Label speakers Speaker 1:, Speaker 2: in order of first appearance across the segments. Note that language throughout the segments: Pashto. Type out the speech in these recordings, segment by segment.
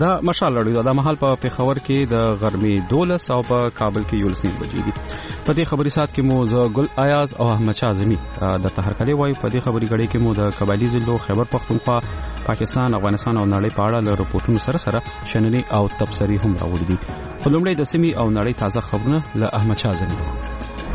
Speaker 1: دا مشال لړیو د مهال په پیښور کې د غرمې 12 او په کابل کې 11 بجې دي. په دې خبري سات کې مو ز ګل ایاز او احمد شاه اعظمي د تهرکلي وایي. په دې خبري غړي کې مو د قبایلی ضلعو خیبر پختونخوا، پاکستان، افغانستان او نړۍ په اړه له رپورټونو سره شننې او تبصرې هم راوړي دي. په لومړی د سیمې او نړۍ تازه خبرونه له احمد شاه اعظمي.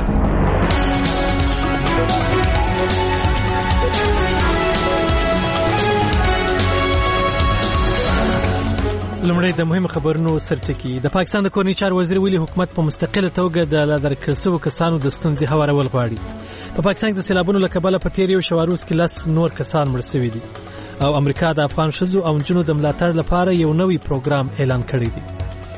Speaker 2: لمړی د مهم خبرونو سرټکی. د پاکستان د کورنی چارو وزیر ویلي حکومت په مستقله توګه د لادرکړل شوو کسانو د ستونزې هوارول غواړي. په پاکستان کې د سیلابونو له کبله په تیر یو شواروز کې 10 نور کسان مړ شوي دي او امریکا د افغان ښځو او نجونو د ملاتړ لپاره یو نوی پروګرام اعلان کړی دی.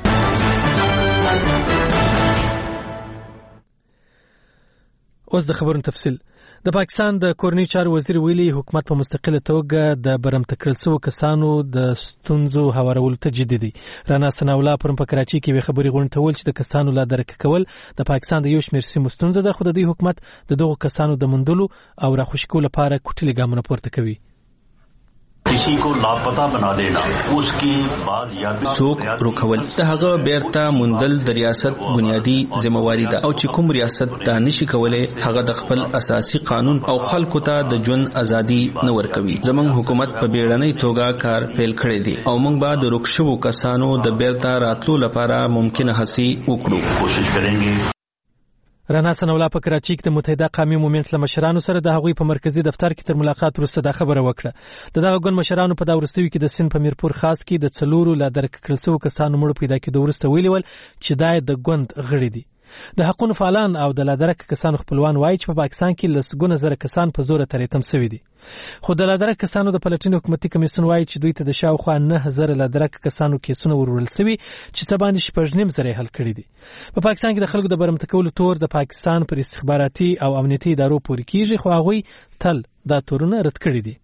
Speaker 2: اوس د خبرونو تفصیل. د پاکستان د کورنی چارو وزیر ویلي حکومت په مستقله توګه د برمته کړل شوو کسانو د ستونزو هوارولو ته جدي دی. رانا ثناءالله پرون په کراچي کې خبري غونډه ول چې د کسانو لا درک کول د پاکستان د یو شمېر سیمو ستونزه ده، خو د دې حکومت د دغو کسانو د مندلو او راخوشي کولو لپاره کوټلي ګامونه پورته کوي.
Speaker 3: किसी को लापता बना देना उसकी बात याद
Speaker 4: څوک روکول د هغه بیرته مندل د ریاست بنیادی ذمہواری ده او چې کوم ریاست دا نشي کولای هغه د خپل اساسي قانون او خلکو ته د ژوند ازادي نه ورکوي. زمونږ حکومت په بیړنۍ توګه کار پیل کړی دی او موږ به د روکشوو کسانو د بیرته راتلو لپاره ممکنه هڅې وکړو.
Speaker 3: کوشش کړو.
Speaker 2: رانا ثناءالله په کراچي کې د متحده قومي مومنټ له مشرانو سره د هغوی په مرکزی دفتر کې تر ملاقات وروسته دا خبره وکړه. دغه ګوند مشرانو په دا وروستیو کې د سند په میرپور خاص کې د 4 لا درک کړل شوو کسانو مړ پیدا کېدو وروسته ویلي ول چې دا د ګوند غړي دي. د حقوقو فعالان او د لادرک کسانو خپلوان وایي چې په پاکستان کې لسګونه زره کسان په زور تریتم شوي دي. خو د لادرک کسانو د پلټنې حکومتي کمیسیون وایي چې دوی ته د شاوخوا 9000 لادرک کسانو کیسونه ورول شوي چې څه باندې 9.5 حل کړي دي. په پاکستان کې د خلکو د برمته کولو تور د پاکستان پر استخباراتي او امنیتي ادارو پورې کیږي، خو هغوی تل دا تورونه رد کړي دي.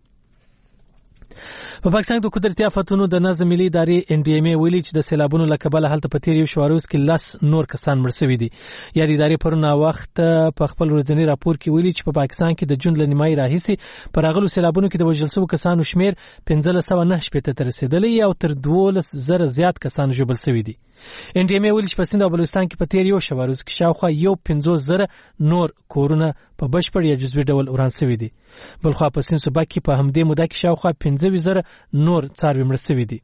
Speaker 2: په پاکستان د قدرتي آفتونو د نظم ملي ادارې NDMA ویلي چې د سیلابونو له کبله هلته په تیر یو شواروز کې 10 نور کسان مړ شوي دي. یا د ادارې پرون وخت په خپل ورځنی راپور کې ویلي چې په پاکستان کې د جون له نیمایي راهیسې په راغلو سیلابونو کې د وژل شوو کسانو شمیر 1509 ته رسیدلی او تر 12000 زیات کسان ژوبل شوي دي. NDMA ویلي چې په سند او بلوچستان کې په تیر یو شواروز کې شاوخوا 15000 نور کورونه په بشپړ یا جزوي ډول وران شوي دي. بلخوا په سند صوبه کې په همدې موده کې شاوخوا 15000 نور څاروي مړه شوي دي.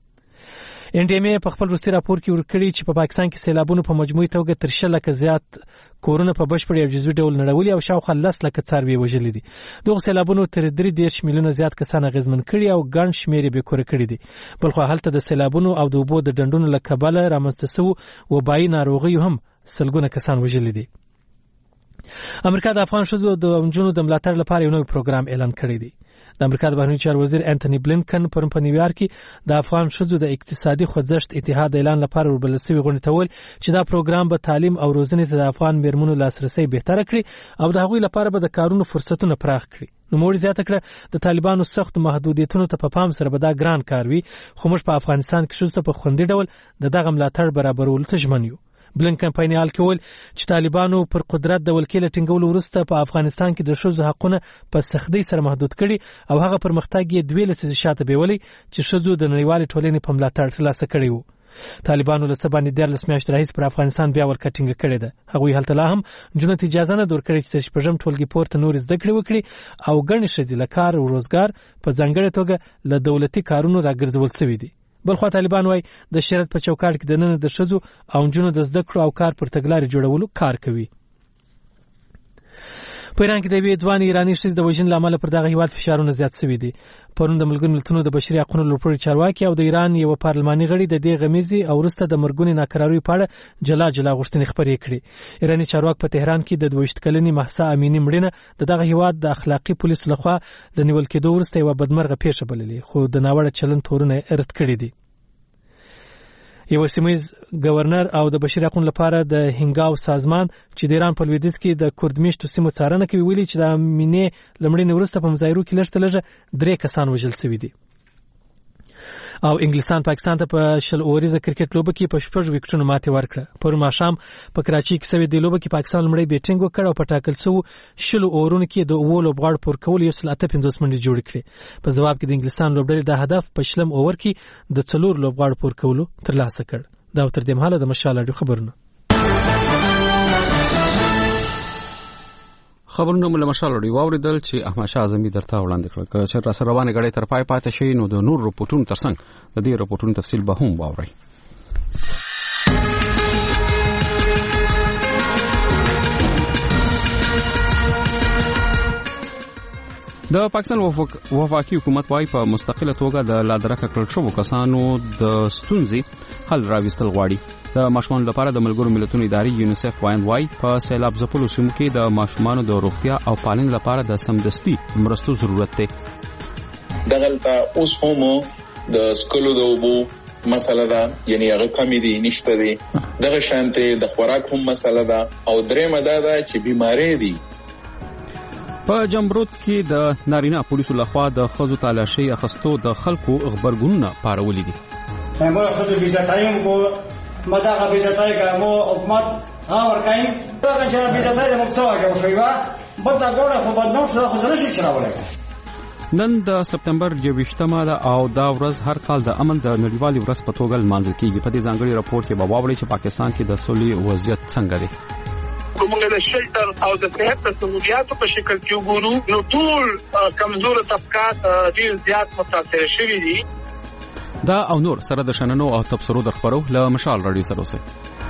Speaker 2: NDMA په خپل وروستي راپور کې ورکړي چې په پاکستان کې سیلابونو په مجموعي توګه تر 100 لکه زیات کورونه په بشپړ یا جزوي ډول نړولي او شاوخوا 10 لکه څاروي وژلي دي. دغه سیلابونو تر 3 میلیونه زیات کسان اغیزمن کړي او ګڼ شمېر یې بېکوره کړي دي. بلخوا هلته د سیلابونو او د اوبو د ډنډونو له کبله رامنځته شوو وبایي ناروغیو هم سلګونه کسان وژلي دي. امریکا د افغان ښځو د نجونو د ملاتړ لپاره یو نوی پروګرام اعلان کړی دی. د امریکا د بهرنیو چارو وزیر انټونی بلینکن پرون په نیویارک کې د افغان ښځو د اقتصادي خوځښت اتحاد اعلان لپاره وربلل شوی غونډه ته ویل چې دا پروګرام به تعلیم او روزنې ته د افغان میرمنو لاسرسی بهتره کړي او د هغوی لپاره به د کارونو فرصتونه پراخ کړي. نوموړي زیاته کړه د طالبانو سخت محدودیتونو ته په پام سره به دا ګران کار وي، خو موږ په افغانستان کې ښځو ته په خوندي ډول د دغه ملاتړ برابرولو ته ژمن یو. بلینکن په نیال کې ویل چې طالبانو پر قدرت د ولکې له ټینګولو وروسته په افغانستان کې د ښځو حقونه په سختۍ سره محدود کړي او هغه پرمختګ یې 2 لسیزې شاته بیولي چې ښځو د نړیوالې ټولنې په ملاتړ ترلاسه کړی وو. طالبانو له څه باندې 13 میاشتې راهیسې پر افغانستان بیا ولکه ټینګه کړې ده. هغوی هلته لا هم نجونو ته اجازه نه درکړې چې د 6 ټولګي پورته نور زده کړې وکړي او ګڼې ښځې له کار او روزګار په ځانګړې توګه له دولتي کارونو راګرځول شوي دي. بلخوا طالبان وایي د شریعت په چوکاټ کې د نن د ښځو او نجونو د زده کړو او کار پر تګلارې جوړولو کار کوي. په ایران کې د یوې ځوانې ایراني ښځې د وژنې له امله پر دغه هیواد فشارونه زیات شوي دي. پرون د ملګرو ملتونو د بشري حقوقو لوړپوړي چارواکي او د ایران یو پارلماني غړي د دې غمیزې او وروسته د مرګونې ناکراریو په اړه جلا جلا غوښتنې خپرې کړې. ایراني چارواک په تهران کې د 22 کلنې مهسا امینی مړینه د دغه هیواد د اخلاقي پولیسو لخوا د نیول کېدو وروسته یوه بدمرغه پیښه بللې، خو د ناوړه چلند تورونه رد کړي دي. یو سیمه‌ییز گورنر او د بشري حقوقو لپاره د هنګاو سازمان چې د ایران په لویدیځ کې د کردمیشتو سیمو څارنه کوي ویلي چې د مینې لمړینې وروسته په مظاهرو کې لږ تر لږه 3 کسان وژل شوي دي. او انګلستان پاکستان ته په 10 اوریزه کرکټ لوبه کې په 6 وکټونو ماتې ورکړه. پر ماښام په کراچي کې سوي د لوبه کې پاکستان لمړی بیټینګ وکړ او په ټاکل شو 10 اورونو کې د 9 لوبغاړو پور کول 158 منټې جوړ کړې. په جواب کې د انګلستان لوبډلې د هدف په 10 اوور کې د 4 لوبغاړو پور کولو ترلاسه کړ. دا تر دې مهاله د مشال خبرونه
Speaker 1: موږ مشال وړي واوریدل چې احمد شاه اعظمي درته وړاندې کړل چې را سره روانه غړي تر پای پاتې شي نو د نور رپورټونو ترڅنګ د دې رپورټونو تفصیل به هم واوري. د پاکستان وفاقي حکومت وايي په مستقله توګه د لادرکه کړل شوو کسانو د ستونزې حل راوستل غواړي. د ماشومان لپاره د ملګرو ملتونو ادارې یونیسف وايي په سیلاب ځپلو سیمو کې د ماشومان د روغتیا او پالنې لپاره د سمدستي مرستو ضرورت دی.
Speaker 5: دغلته اوس هم د سکولو د اوبو مسله ده، یعنی هغه کمی دي نشته دي. دغه شانته د خوراک هم مسله ده او درېمه ده چې بیماری دي.
Speaker 1: په جمرود کې د نارینه پولیسو لخوا د خزو تالاشي اخستو د خلکو خبرګونونه پارولې دي.
Speaker 6: موږ خزو بيزاتایم کو مداغه بيزاتای کومو حکومت ورکایم څنګه چې بيزاتای د مکتوبه او شویوا بل دا ګوره خو بدنام شو خو زنه شي چرولای.
Speaker 1: نن د سپتمبر 28مه ده او دا ورځ هر کال د امن د نړیوالې ورځ په توګه لمانځل کیږي. په دې ځانګړي راپور کې به واورئ چې پاکستان کې د سولې وضعیت څنګه دی.
Speaker 7: کومه د شلټر او د صحت د سہولیاتو په شکل کې وګورو نو ټول کمزور طبقات ډیر زیات متاثر شوي دي.
Speaker 1: دا او نور سره د شننو او تبصرو د خبرو له مشال رادیو سره اوسئ.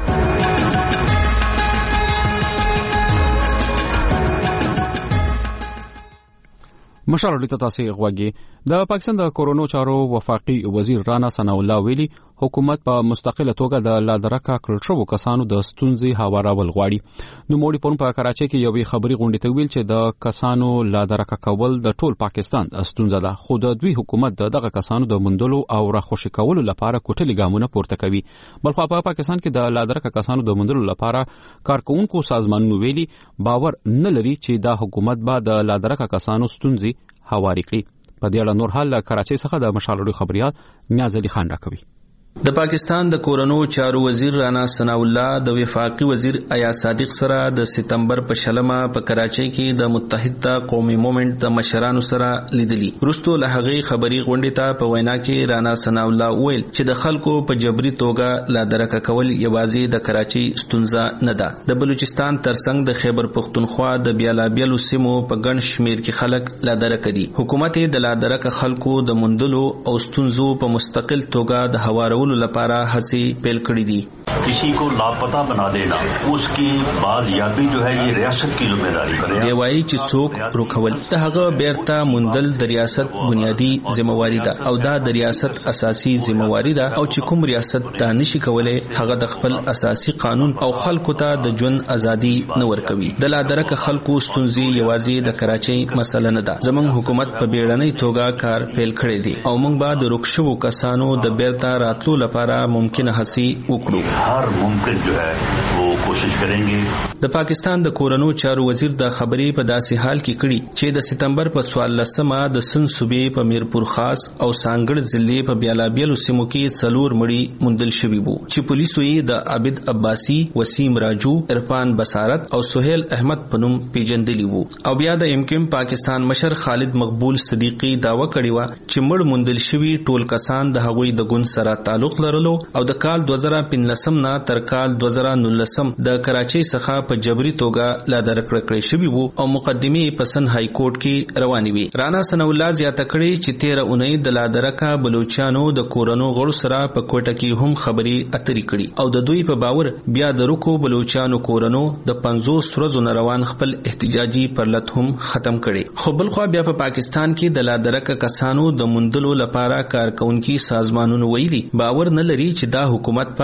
Speaker 1: مشال رادیو تاسو غوږی. د پاکستان د کورونو چارو وفاقي وزیر رانا ثنا الله ویلي حکومت په مستقله توګه د لادرکه کړل شوو کسانو د ستونزې هوارول غواړي. نو موږ په کراچۍ کې یوې خبري غونډې ته ویل چې د کسانو لادرکه کول د ټول پاکستان ستونزه ده، خو د دوی حکومت دغه کسانو د مندلو او راخوشي کولو لپاره کوټلي ګامونه پورته کوي. بلخو په پاکستان کې د لادرکه کسانو د مندلو لپاره کارکونکو سازمانونو ویلي باور نه لري چې دا حکومت به د لادرکه کسانو ستونزې هواري کړي. په دې اړه نور حال کراچۍ څخه د مشال خبريال نیاز علي خان راکوي.
Speaker 4: د پاکستان د کورونو چارو وزیر رانا ثنا الله د وفاقي وزیر ایاز صادق سره د سپتمبر په 10مه په کراچۍ کې د متحده قومي موومېنټ د مشرانو سره لیدلي. وروسته له هغې خبري غونډې ته په وینا کې رانا ثنا الله ویل چې د خلکو په جبري توګه لادرکه کول یوازې د کراچۍ ستونزه نه ده. د بلوچستان ترڅنګ د خیبر پختونخوا د بیلابیلو سیمو په ګڼ شمیر کې خلک لادرکه دي. حکومت د لادرکه خلکو د مندلو او ستونزو په مستقل توګه د هوارولو لپاره هڅې پیل کړې دي.
Speaker 3: किसी को लापता बना देना उसकी बाजियाबी जो है ये रियासत की जिम्मेदारी है.
Speaker 4: دی وایي چې څوک روکول د هغه بیرته مندل د ریاست بنیادی ذمہواری ده او دا د ریاست اساسي ذمہواری ده او چې کوم ریاست ته نشي کولای هغه د خپل اساسي قانون او خلکو ته د ژوند ازادي نه ورکوي. د لادرکه خلکو ستونزې یوازې د کراچۍ مسله نه ده. زموږ حکومت په بیړنۍ توګه کار پیل کړی دی او موږ به د روکشو کسانو د بیرته راتلو لپاره ممکنه هڅې وکړو.
Speaker 3: हर मुमकिन जो है वो कोशिश करेंगे.
Speaker 4: د پاکستان د کورونو چارو وزیر د خبرې په داسې حال کې کړي چې د سپتمبر په 14مه د سن صوبې په میرپور خاص او سانګړ ضلع په بیلابیلو سیمو کې 4 مړي مندل شوي وو چې پولیسو یې د عابد عباسی، وسیم راجو، عرفان بصارت او سہیل احمد په نوم پیژندلی وو. او بیا د امکم پاکستان مشر خالد مقبول صدیقی داوا کړی و چې مړ مندل شوي ټول کسان د هغوی د ګوند سره تعلق لرلو او د کال 2015 نه تر کال 2019 د کراچۍ څخه په جبري توګه لادرکه کړی شوی وو او مقدمه په سن های کورټ کې روانې وي. رانا ثنا الله زیاته کړی چې 13 اونۍ د لادرکه بلوچستانو د کورونو غړو سره په کوټه کې هم خبري اترې کړي او د دوی په باور بیا د روکو بلوچستانو کورونو د 50 ورځې روان خپل احتجاجي پرلط هم ختم کړي. خو بل خو بیا په پاکستان کې د لادرکه کسانو د مندلو لپاره کارکونکو سازمانونو ویلي باور نه لري چې دا حکومت په د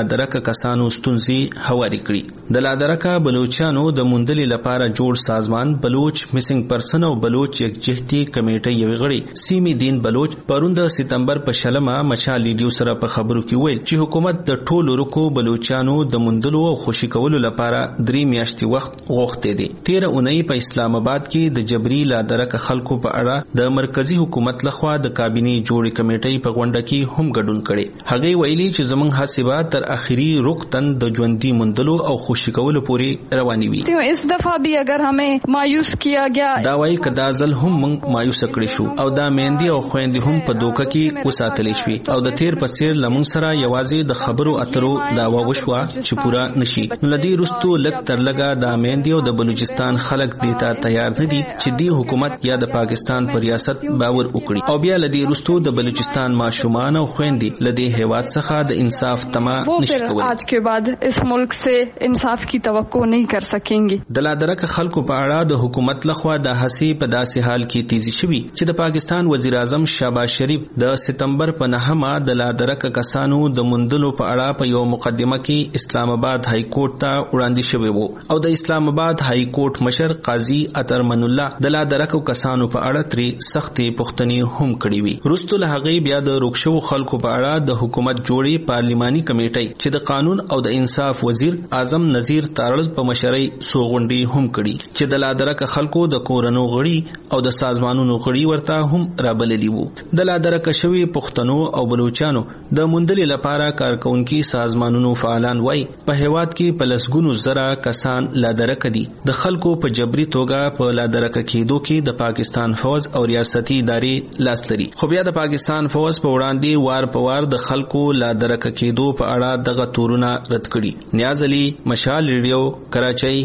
Speaker 4: لادرکه کسانو ستونزې هواري کړي. د لادرکه بلوچستانو د موندلې لپاره جوړ سازمان بلوچ میسنګ پرسن او بلوچ یکجهتي کمیټه یو غړي سیمی دین بلوچ پرون د سپتمبر په شلمه مشال ریډیو سره په خبرو کې ویل چې حکومت د ټولو رکو بلوچستانو د موندلو او خوشی کولو لپاره 3 میاشتې وخت غوښته دي. 13 اونۍ په اسلام آباد کې د جبري لادرکه خلکو په اړه د مرکزی حکومت لخوا د کابینه جوړې کمیټې په غونډه کې هم ګډون کړي. هغه ویلي چې زمونږ حسابات تر اخري رکن د ژوندۍ مندلو او خوشی کولو پورې رواني وي.
Speaker 8: اس دفعه بھی اگر ہمیں مایوس کیا گیا
Speaker 4: دا وایي کدا ځل هم موږ مایوس کړی شو او دا میندې او خويندې هم په دوکه کې وساتلې شوې او د تیر په څیر لمون سره یوازې د خبرو اترو داوا وشوه چې پورا نشي. لدی رستو لک تر لګا د میندې او د بلوچستان خلک دیتا تیار نه دي چې دی حکومت یا د پاکستان پر ریاست باور وکړي او بیا لدی رستو د بلوچستان ماشومان او خويندې لدی هیواد څخه د انصاف تما نشي کولای.
Speaker 8: آج کے بعد اس ملک سے انصاف کی توقع نہیں کر سکیں گے.
Speaker 4: د لادرکه خلکو په اړه د حکومت لخوا د هڅې په داسې حال کې تیزی شوی چې د پاکستان وزیر اعظم شهباز شریف د سپتمبر په 9مه د لادرکه کسانو د موندلو په اړه په یو مقدمه کې اسلام آباد های کورټ ته وړاندې شوی وو او د اسلام آباد های کورټ مشر قاضي اطرمن الله د لادرکه کسانو په اړه تری سختې پوښتنې هم کړې وي. وروسته له هغې بیا د روکشو خلکو په اړه د حکومت جوړې پارلیماني کمیټې چې د قانون او د انصاف وزیر اعظم نذیر تارړ په مشرۍ سوغونډي هم کړي چې د لادرکه خلکو د کورونو غړي او د سازمانونو غړي ورته هم رابللي وو. د لادرکه شوی پښتنو او بلوچستانو د موندلې لپاره کارکونکي سازمانونو فعالان وای په هیواد کې پلسګونو زره کسان لادرکه دي. د خلکو په جبري توګه په لادرکه کېدو کې د پاکستان فوج او ریاستي ادارې لاس لري. خو بیا د پاکستان فوج په وړاندې وار په وار د خلکو لادرکه کېدو په اړه دغه تورونه رد کړي. نیاز علي، مشال ریډیو، کراچۍ.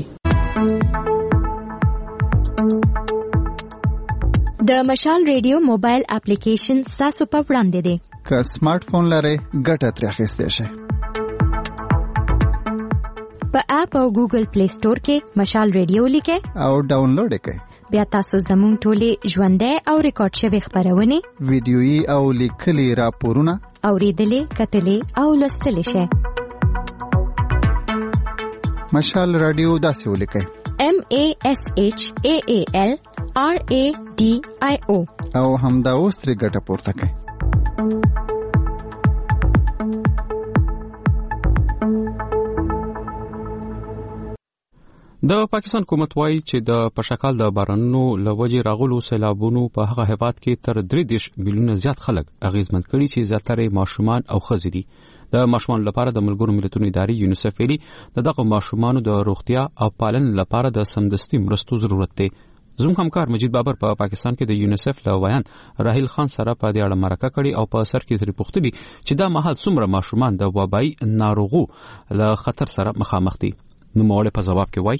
Speaker 9: د مشال ریډیو موبایل اپلیکیشن تاسو په وړاندې دی.
Speaker 10: که سمارټ فون لرئ ګټه ترې اخیستی شئ.
Speaker 9: په اپ او ګوګل پلی سٹور کې مشال ریډیو لیکئ
Speaker 10: او ډاونلوډ یې کړئ.
Speaker 9: بیا تاسو زموږ ټولې ژوندۍ او ریکارډ شوي خپرونې،
Speaker 10: ویډیويي او لیکلي راپورونه
Speaker 9: اورېدلې، کتلې او لوستلی شئ.
Speaker 10: مشال رادیو داسې ولیکئ:
Speaker 9: MASHAAL RADIO
Speaker 10: او همدا اوس ترې ګټه پورته کړئ.
Speaker 1: د پاکستان حکومت وایي چې د پشکال د بارانونو لوجې راغلو سیلابونو په هغه هیواد کې تر 3 میلیونه زیات خلک اغیزمن کړي چې زیاتره ماشومان او ښځې دي. د ماشومان لپاره د ملګرو ملتونو ادارې یونیسف ویلي دغه ماشومان د روغتیا او پالنې لپاره د سمدستي مرستو ضرورت دی. زموږ همکار مجید بابر په پاکستان کې د یونیسف له ویان راهیل خان سره په دې اړه مرکه کړې او په سر کې ترې پوښتنه چې دا مهال څومره ماشومان د وبایي ناروغو له خطر سره مخامخ دي. نو موږ په جواب کې وایي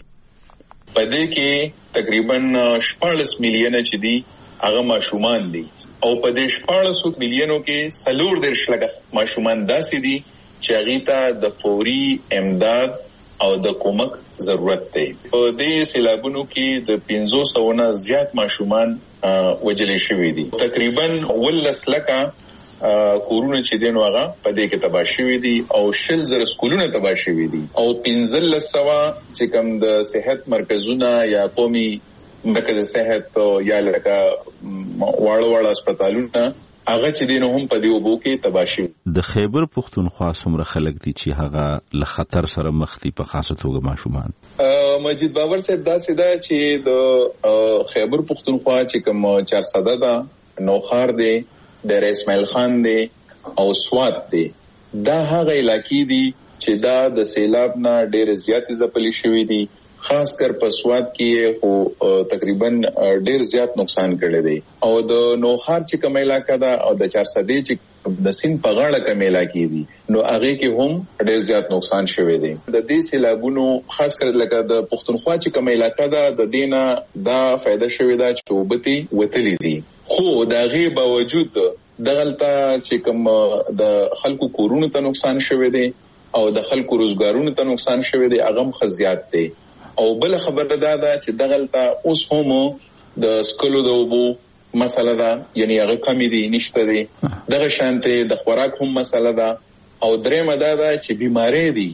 Speaker 5: پدې کې تقریبا 14 میلیونه چې دي هغه ماشومان دي او په دې 14 میلیونو کې 14 لک ماشومان داسې دي چې هغه ته د فوري امداد او د کومک ضرورت دی. په دې سیلابونو کې د 500 نه زیات ماشومان وجلې شوي دي. تقریبا 19 لک کورونه چې دین واغه په دې کې تباہ شوي دي او 60,000 سکولونه تباہ شوي دي او 1500 چې کوم د صحت مرکزونه یا قومي مرکز صحت یا لکه واړه هسپتالونه هغه چې دین هم په دې وبو کې تباہ شوي.
Speaker 11: د خیبر پښتونخوا څومره خلک دي چې هغه له خطر سره مخ دي په خاصه توګه ماشومان؟
Speaker 5: مجید بابر صاحب دا سیده چې د خیبر پښتونخوا چې کوم 400 ده نوخار دی د اسماعیل خان دی او سوات دی دا هغه علاقې دي چې دا د سیلاب نه ډېر زیات ځپلې شوې دي. خاص کر په سوات کې خو تقریبا ډېر زیات نقصان کړی دی او د نوخار چې کوم علاقې ده او د 400 چې د سین په غاړه کوم علاقې دي نو هغه کې هم ډېر زیات نقصان شوی دی. د دې سیلابونو خاص کر لکه د پښتونخوا چې کوم علاقې ده د دینه دا فائدہ شوی دا چې وبتي وتلی دي خو دا غي باوجود دغلطه چې کوم د خلکو کورونو ته نقصان شوی دی او د خلکو روزګارونو ته نقصان شوی دی هغه خزيات دی او بل خبره ده چې دغلطه اوس هم د سکلو د وبو مسله ده یعنی هغه کمی دي نشته دي دغه شانته د خوراک هم مسله ده او درېمه دا ده چې بیماری دي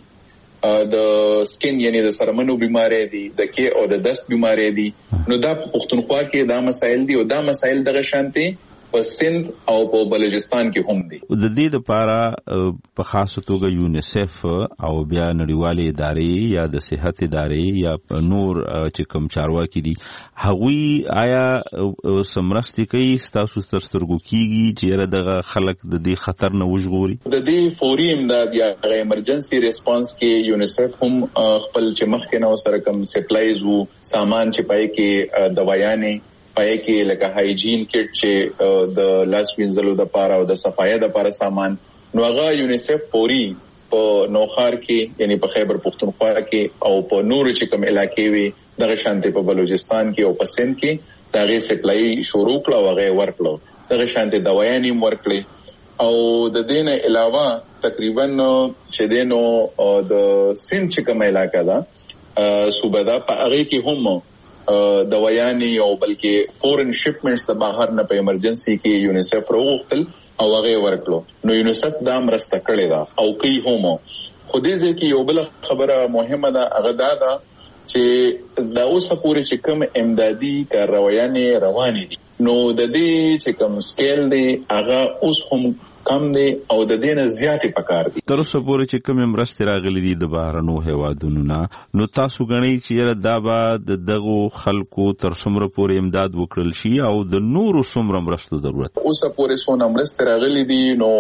Speaker 5: د سکین یعنی د سرمنو بیماری دي د کې او د دست بیماری دي نو دا په پښتونخوا کې دا مسایل دي او دا مسایل دغه شانتي په سند او په بلوچستان کې هم دي.
Speaker 11: د دې لپاره په خاصه توګه یونیسف او بیا نړیوالې ادارې یا د صحت ادارې یا نور چې کوم چارواکي دي هغوی آیا سمرستي کوي تاسو سترګو کیږي چې دغه خلک د دې خطر نه وژغوري؟ د
Speaker 5: دې فوري امداد یا ایمرجنسي ریسپانس کې یونیسف هم خپل چې مخکې نو سره کوم سپلایز وو سامان چې پای کې دوايانې پای کې لکه هایجین کټ چې د لاس وینځلو د پاره او د صفایي د پاره سامان نو هغه یونیسف فوري په نوخار کې یعنی په خیبر پختونخوا کې او په نور چې کوم علاقې وي دغه شانتي په بلوچستان کې او په سند کې دغه سپلای شروع کړه او هغه ورکړه دغه شانتي دوايانې ورکړي او د دین علاوه تقریبا چې دینو د سند چې کوم علاقې ده صوبه ده په هغه کې هم دوايانې او بلکې فورن شپمنټس د بهر نه په ایمرجنسي کې یونیسف راوغتل او هغه ورکړو نو یونیسف دا مرسته کړې ده او کوي هم خو دې ځکه یو بل خبره مهمه ده هغه دا ده چې دا اوس پورې چې کوم امدادي کاروایانې روانې دي نو د دې چې کوم سکیل دی هغه اوس هم کم دی او د دینه زیاتې پکار دي.
Speaker 11: تر اوسه پورې چې کوم مرستې راغلي دي د بهرنو هیوادونو نه نو تاسو غنئ چې دا به دغه خلکو تر څومره پورې امداد وکړل شي او د نورو څومره مرستو ضرورت
Speaker 5: اوسه پورې څونه مرستې راغلي دي نو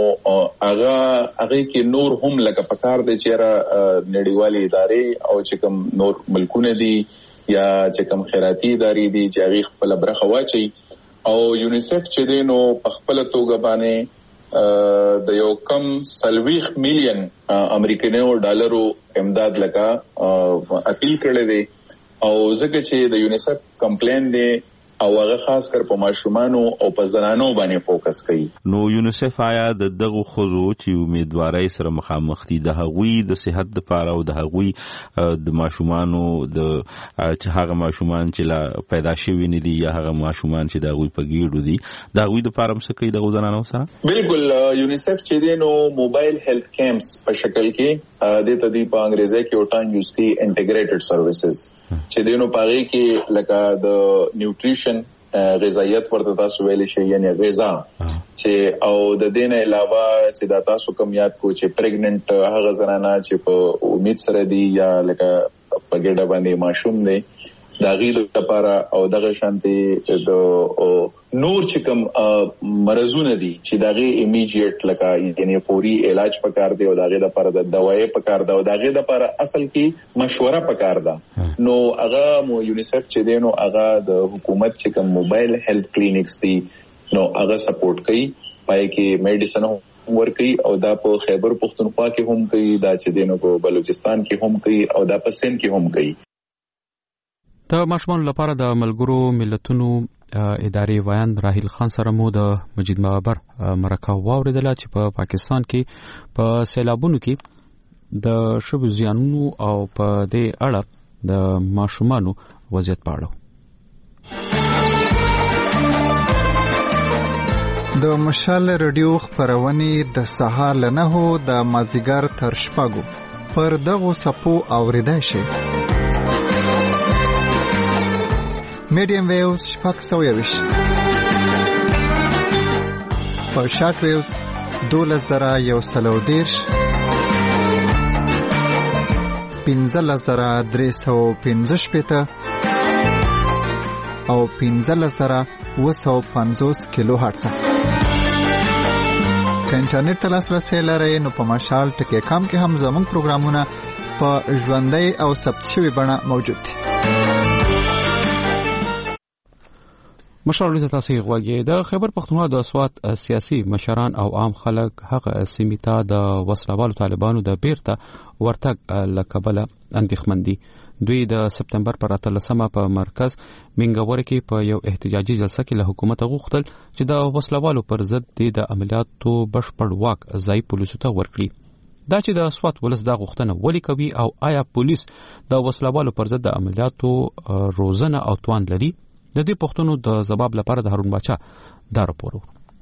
Speaker 5: هغه کې نور هم لکه پکار دي چې نړیوالې ادارې او چې کوم نور ملکونه دي یا چې کوم خیراتي ادارې دي چې هغه خپل برخه واچي او یونیسف چې دینو په خپل توګه باندې د یو کم 30 مليون امریکایي ډالرو امداد لکه اپیل کړی دی او ځکه چې د یونیسف کمپلین دی او هغه خاص کر په ماشومان او په زنانو باندې فوکس کوي.
Speaker 11: نو یونیسف آیا دغه خزو چې امیدواري سره مخامخ دي د هغوی د صحت لپاره او د هغوی د ماشومانو د چې هغه ماشومان چې لا پیدا شوي نه دي یا هغه ماشومان چې د هغوی په ګیډو دي د هغوی لپاره هم څه کوي د زنانو سره؟
Speaker 5: بالکل یونیسف چې دینو موبایل هیلث کیمپس په شکل کې د تدې په انګریزي کې وټان یوز کی انټیګریټډ سرویسز چې دینو پاره کې لکه د نیوټریشن غذایت ورته تاسو ویل شي یعنی غذا چې او د دین علاوه چې دا تاسو کوم یاد کو چې پریګننټ هغه زنانه چې په امید سره دي یا لکه په ګډه باندې ماشوم دي دا غیر لپاره او دغه شانتي د نور چې کوم مرزونه دي چې دغه ایمیډیټ لکه یعنی فوري علاج پکار دی او دغه لپاره د دوايي پکار دی او دغه لپاره اصل کې مشوره پکار ده نو هغه یونیسف چې دینو هغه د حکومت چې کوم موبایل هیلث کلینکس دي نو هغه سپورټ کوي پای کې میډیسن ورکي او دا په خیبر پختونخوا کې هم کوي دا چې دینو په بلوچستان کې هم کوي او دا په سند کې هم کوي.
Speaker 1: د ماشومان لپاره د ملګرو ملتونو ادارې وایان راهیل خان سره مو د مجید مغبر مرکه واوریدل چې په پاکستان کې په سیلابونو کې د شوب زیانونو او په دې اړه د ماشومانو وضعیت په اړه
Speaker 10: د مشال رادیو خبرونه د سهار له 9 د مازیګر تر شپږو پر دغه صفو اوریدای شي. میډیم ویوز شپږ سو یوش په شارټ ویوز 12110 15315 او 15750 کیلو هرتز. که انټرنیټ ته لاسرسي لرئ نو په مشال ټکی کام کې هم زموږ پروګرامونه په ژوندۍ او ثبت شوی بڼه موجود دي.
Speaker 1: مشران تاسو غواګي د خیبر پختونخوا د اصوات سیاسي مشران او عام خلک هغه سیمیتا د وسلوالو طالبانو د بیرته ورتګ لکبله اندېښمندي. دوی د سپتمبر پر 13 په مرکز منګور کې په یو احتجاجي جلسه کې له حکومت غوښتل چې د وسلوالو پر ضد د عملیاتو بشپړ واک ځای پولیسو ته ورکړي. دا چې د اصوات ولس دا غوښتنه ولې کوي او آیا پولیس د وسلوالو پر ضد د عملیاتو روزنه او توان لري؟ د دې پښتنو د جواب لپاره د هارون باچا دا راپور.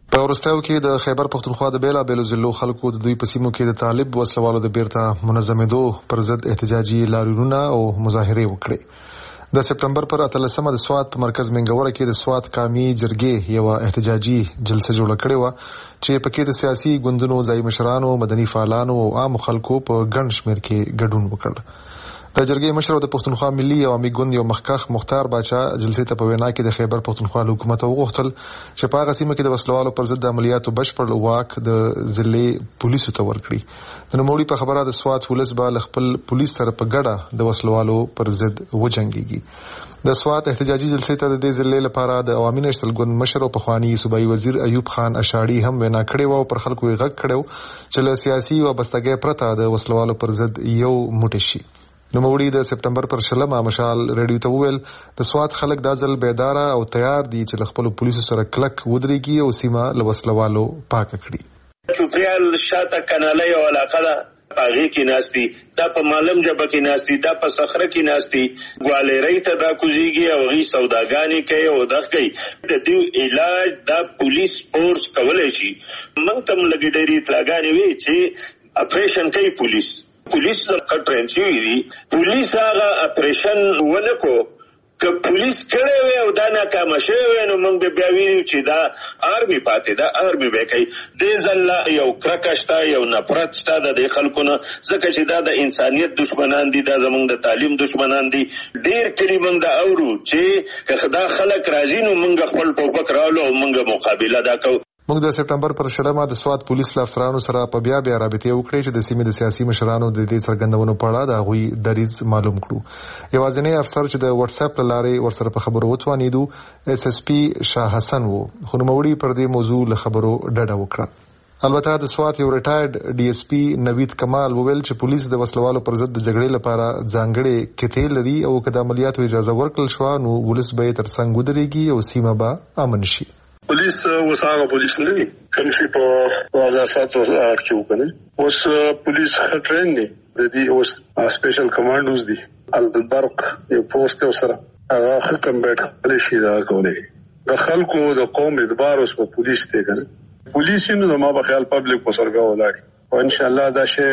Speaker 12: په ورستیو کې د خیبر پختونخوا د بیلا بیلو ضلعو خلکو د دوی په سیمو کې د طالب وسلوالو د بیرته منظمېدو پر ضد احتجاجي لاریونونه او مظاهرې وکړې. د سپټمبر پر 13 د سوات په مرکز منګوره کې د سوات قومي جرګې یو احتجاجي جلسه جوړه کړې و چې پکې د سیاسي ګوندونو ځای مشرانو، مدني فعالانو او عام خلکو په ګڼ شمېر کې ګډون وکړ. د جرګې مشر د پښتونخوا ملي عوامي ګوند یو مخکخ مختار باچا جلسې ته په وینا کې د خیبر پښتونخوا حکومت وغوښتل چې په هغه سیمه کې د وسلوالو پر ضد عملیاتو بشپړ واک د ضلع پولیسو ته ورکړي. د نوموړي په خبره د سوات ولس به خپل پولیس سره په ګډه د وسلوالو پر ضد وجنګيږي. د سوات احتجاجي جلسې ته د دې ضلع لپاره د عوامي نېشنل ګوند مشر او پخوانی صوبایي وزیر ایوب خان اشاړي هم وینا کړې و او پر خلکو یې غږ کړو چې له سیاسي وابستګۍ پرته د وسلوالو پر ضد یو موټی شي. نوموړي د سپټمبر پر 16 مشال ریډیو ته وویل د سوات خلک دا ځل بیداره او تیار دي چې خپل پولیسو سره کلک ودرېږي او سیمه له وسلوالو پاک کړي.
Speaker 13: چوپریال شاته کنالي او علاقه ده پاغي کې ناشتي دا په معلم جبه کې ناشتي دا په صخره کې ناشتي ګوالېری ته دا کوزيږي او غي سوداګانی کوي او دغه کوي د دې علاج دا پولیس فورس کولای شي. موږ تم لګي ډېری اطلاعګانی وی چې اپریشن کوي پولیس ټرین شي دي پولیس هغه اپریشن ونکو که پولیس کړي وي او دا ناکام شوی نو موږ به بیا وینو چې دا آرمي پاتې دا آرمي به کوي د ځل یو کرکشتا یو نفرت شته د خلکو نه ځکه چې دا د انسانيت دشمنان دي دا زموږ د تعلیم دشمنان دي. ډېر کلی موږ دا اورو چې خدا خلک راځي نو موږ خپل ټوپک راولو او موږ مقابله دا کوو.
Speaker 12: موږ د سپټمبر پر 16 د سوات پولیس افسرانو سره په بیا رابطه وکړې چې د سیمې د سیاسي مشرانو د دې څرګندونو په اړه د غوي دریز معلوم کړو. یوازینی افسر چې د واتس اپ لارې ورسره په خبرو وتوانیدو اس اس پی شاه حسن وو خو نوموړي پر دې موضوع له خبرو ډډه وکړه. البته د سوات یو ریټایرډ ډي اس پی نوید کمال وویل چې پولیس د وسلوالو پر ضد د جګړې لپاره ځانګړي کتې لري او که د عملیاتو اجازه ورکړل شو نو ولس به تر څنګ ودرېږي او سیمه به امن شي.
Speaker 14: پولیس وساغه پولیس نه دي کوم شي په 2007 کې وکنه اوس پولیس ټرین دي د دې اوس سپیشل کمانډوز دي البرق یو پوسټ سره هغه کمبټ کړی شي دا کوي د خلکو د قوم اعتبار اوس په پولیس ته کوي پولیس نو ما په خیال پبلک په سرګه ولاړ او ان شاء الله دا شی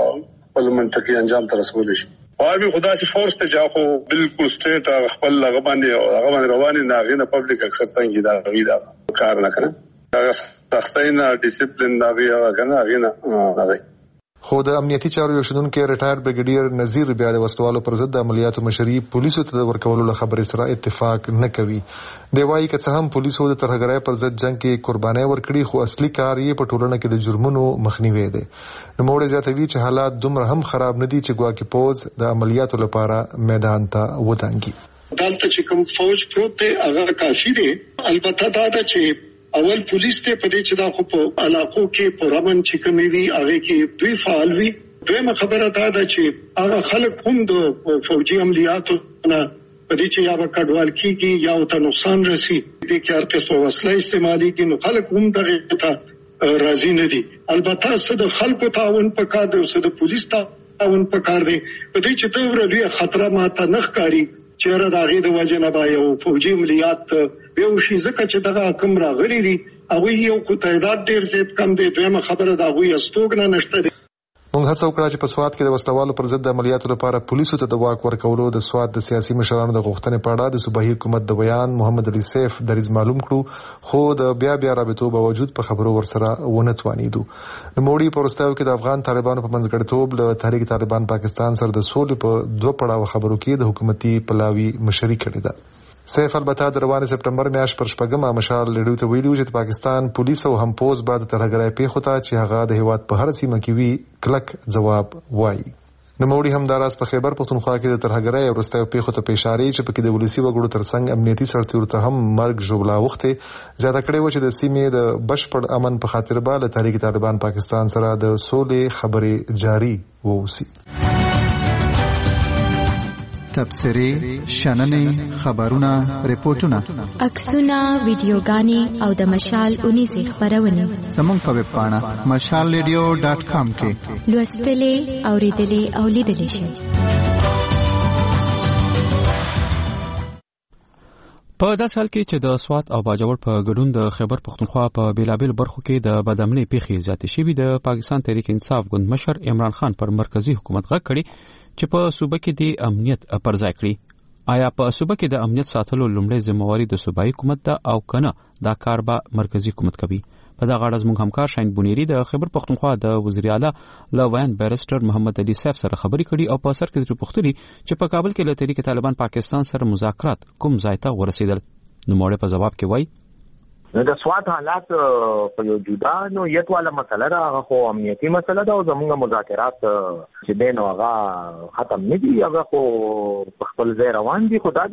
Speaker 14: په منطقي انجام ته رسول شي. وايي خدا سي فورس ته ځاخو بالکل سټیټ خپل لغه باندې رواني ناغینه پبلک اکثر تنګي دا غیدا کار نه کړي هغه تختینا ډیسپلین دا غینا
Speaker 12: خو د امنیتي چارو یو شندونکو ریټایر بریګیډیر نذیر بیا د وسلوالو پر ضد عملیاتو مشري پولیسو ته ورکولو له خبرې سره اتفاق نه کوي. دی وايي که څه هم پولیسو د ترهګرۍ پر ضد جنگ کې قرباني ورکړي خو اصلي کار یې په ټولنه کې د جرمونو مخنیوي دی. نوموړي زیاتوي چې حالات دومره هم خراب نه دي چې ګواکې پوز د عملیاتو لپاره میدان ته ودانګي.
Speaker 14: دلته چې کوم فوج پروت دی هغه کافي دی. البته دا چې اول پولیس ته پدې چې دا خو په علاقو کې پرامن چې کومي وي هغه کې دوی فعال وي. دویمه خبره دا ده چې هغه خلک هم د فوجي عملیاتو نه پدې چې یا کډوال کیږي یا ته نقصان رسی دي کې هر کس په وسله استعمالي کې نو خلک هم دغه ته راضي نه دي. البته څه د خلکو تعاون پکار دی او څه د پولیس تعاون پکار دی پدې چې ته ورلې خطر ماته نه ښکاری چیرې دا غي د وجنه با یو فوجي عملیات به وشي ځکه چې دغه کم راغلي دي او یو خو تعداد ډیر زیات کم دی. دویمه خبره دا غوي استوګنه نشته دي.
Speaker 12: موږ هڅه وکړه چې په سوات کې د وسلوالو پر ضد عملیاتو لپاره پولیسو ته د واک ورکولو د سوات د سیاسي مشرانو د غوښتنې په اړه د صوبایي حکومت د بیان محمد علي سیف دریز معلوم کړو خو د بیا رابطو باوجود په خبرو ورسره ونه توانیدو. نوموړي په وروستیو کې د افغان طالبانو په منځګړیتوب له تحریک طالبان پاکستان سره د سولې په 2 پړاو خبرو کې د حکومتي پلاوي مشري کړې ده. سیف البته د روانې سپټمبر میاشت پر 4 مشال لړیو ته ویلو چې پاکستان پولیس او هم پوز بعد ترهګرۍ پیښو ته چې هغه د هیواد په هر سیمه کې وی کلک جواب وایي. نوموړي همداراز په خیبر پختونخوا کې د ترهګرۍ او وروستیو پیښو ته اشاره چې پکې د ولسی وګړو ترڅنګ امنیتي سرتیرو ته هم مرګ ژوبلا وخته زیاته کړې و چې د سیمې د بشپړ امن په خاطر به له تحریک طالبان پاکستان سره د سولې خبرې جاری ووسی.
Speaker 10: تبصرې، شننې، خبرونه، ریپورتونه،
Speaker 9: عکسونه، ویډیوګانې او د مشال اونیزې خبرونه
Speaker 10: زموږ په ویب پاڼه mashalradio.com کې
Speaker 9: لوستلې، اوریدلې او لیدلې شئ.
Speaker 1: په داسې حال کې چې د سوات او باجوړ په ګډون د خیبر پختونخوا په بیلابل برخو کې د بدامنۍ پیښې زیاتې شوې د پاکستان تحریک انصاف ګوند مشر عمران خان پر مرکزی حکومت غږ کړي چې په صوبه کې د امنیت پر ځای کړي آیا په صوبه کې د امنیت ساتلو لومړی ذمہواری د صوبایي حکومت ده او کنه دا کار به مرکزی حکومت کوي په دا غاړه زموږ همکار شاهین بونيري د خیبر پختونخوا د وزیر اعلی لوین بیرسټر محمد علي صاحب سره خبرې کړي او په سر کې پوښتنه چې په کابل کې له تحریک طالبان پاکستان سره مذاکرات کوم ځای ته ورسېدل نو موږ په جواب کې وای
Speaker 15: د سوات حالات په یو جدا نو یت والا مسله را خو امنیتي مسله ده او زموږ مذاکرات چې دین او هغه ختم نه دي هغه خو په خپل ځای روان دي خو دا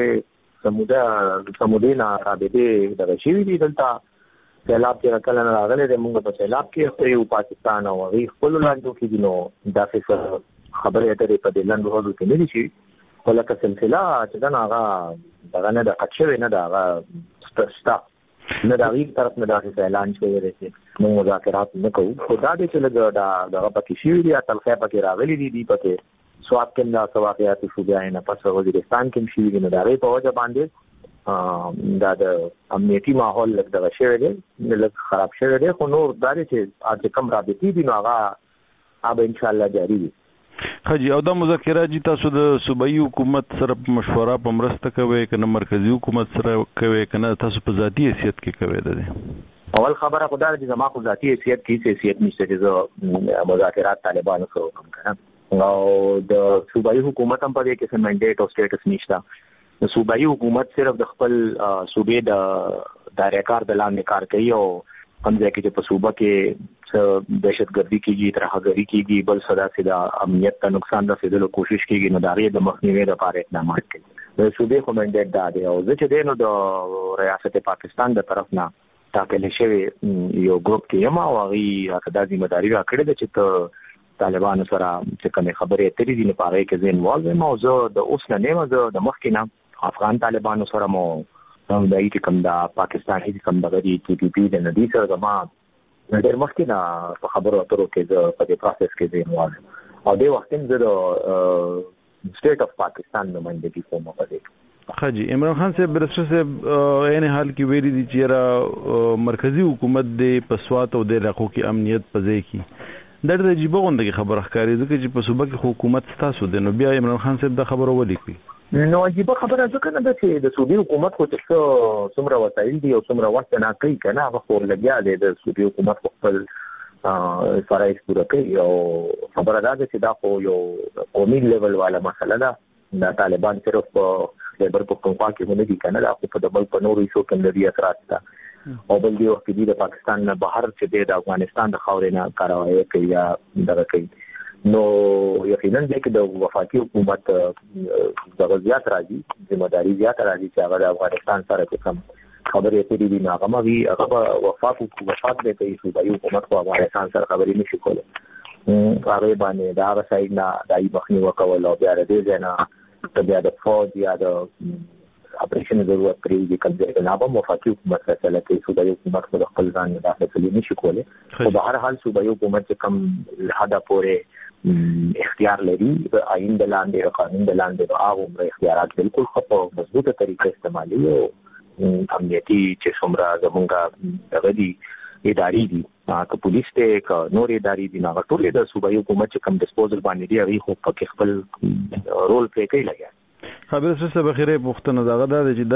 Speaker 15: چې سمودینا رابطه د شي دي دلته سیلاب کې کله نه راغلي د موږ په سیلاب کې یو پاکستان او غي خپل لاندو کې دي دا څه خبره اترې په دې لاندو ورو کې نه دي شي ولکه سلسله چې دا هغه دغه نه د اچوي نه دا سټا نه دا غي طرف نه دا اعلان شوی دی موږ مذاکرات نه کوو خو دا چې لږ دا پکې شي دی تلخه پکې راغلي دي پکې سواد کې دا سواقيات شوبیا نه پس وزیرستان کې شي دی نه دا په وجه باندې دا د امنیتي ماحول لږ شوی دی لږ خراب شوی دی خو نور دا چې اځ کم رابطي دي نو هغه اب ان شاء الله جاری دي
Speaker 11: خجی او دا مذاکرات جی تاسو د صوبایي حکومت سره مشوره په مرسته کوي کنه مرکزی حکومت سره کوي کنه تاسو په ذاتی حیثیت کې کوي ده
Speaker 15: اول خبره خدای دې زما خو ذاتی حیثیت کې حیثیت نشته چې مذاکرات طالبانو سره کوم کنه او د صوبایي حکومت هم په دې کې څه منډیټ او سټیټس نشته د صوبایي حکومت صرف د خپل صوبې د دایره‌کار د لاندې کار کوي او هم ځکه چې په صوبه کې دهشتګردي کیږي ترهګری کیږي بل صدا سدا امنیت ته نقصان رسیدلو کوشش کیږي نو داغه د مخنیوي لپاره اقدامات کوي د صوبې خو منډیټ دا دی او چې دینو د ریاست پاکستان د طرف نه ټاکل شوی یو ګروپ کې یم او هغه د ځمېداري راکړه چې ته طالبانو سره چې کومه خبرې اترې دي نه پاره کې زین والو موضوع د اوس نه نیمه د مخکینه افغان طالبانو سره مو هم دای چې کوم دا پاکستان هیڅ کوم دغه ټي پی پی د ندی سره ما ډېر مخکینه په خبرو اترو کې د په دې پروسس کې زین والو او د وخت د سټیټ اف پاکستان نمائندګي کوم په دې
Speaker 11: خجی عمران خان صاحب برسټر صاحب عین حال کې ویلي دي چې را مرکزی حکومت د پسوات او د علاقو کې امنیت پځې کی د عجیب غونډه خبره ښکاري ځکه چې په صوبه کې حکومت تاسو د نو بیا عمران خان صاحب د خبرو ولیکي
Speaker 15: نو عجیب خبره ځکه نه ده چې د صوبې حکومت خو څومره وسایل دي او څومره وخت نه کوي کنه هغه خو لګیا دی د صوبې حکومت خپل فرایض پوره کوي او خبره ده چې دا خو یو قومي لیول والا مسله ده د طالبان صرف په خیبر پختونخوا کې نه دي کنه دا خو په دبل په نورو هیڅ کوم لري اثرات ده او بل دی وخت دی د پاکستان نه بهر چې د افغانستان د خاورې نه کاروي کوي یا دغه کوي نو یقینا چې د وفاقي حکومت د زیات راځي ذمہداري زیات راځي چې هغه د افغانستان سره کوم خبرې اترې دي نو هغه وفاق د کوي صوبایي حکومت په افغانستان سره خبرې نشي کولای هغه باندې دا سایډ نه دای بخنی وکول او بیا دې ځنه بیا د فوج یا د اپریشن ضرورت پرې کوم ځای نه به وفاقي حکومت فیصله کوي صوبایي حکومت په خپل ځان نه داخلي نشي کولای خو به هر حال صوبایي حکومت کم حدا پورې اختیار لري آئین د لاندې او قانون د لاندې هغه اختیارات بالکل په مضبوطه طریقه استعمالي او امنیتي چې څومره زمونږه دغه دي اداري دي که پولیس ته که نور اداري دي نه ټول د صوبایي حکومت چې کم ډیسپوزل باندې دی هغه خو په خپل رول پلی کوي لګیا
Speaker 11: خبر سره بخیره پښتنه دغه د چې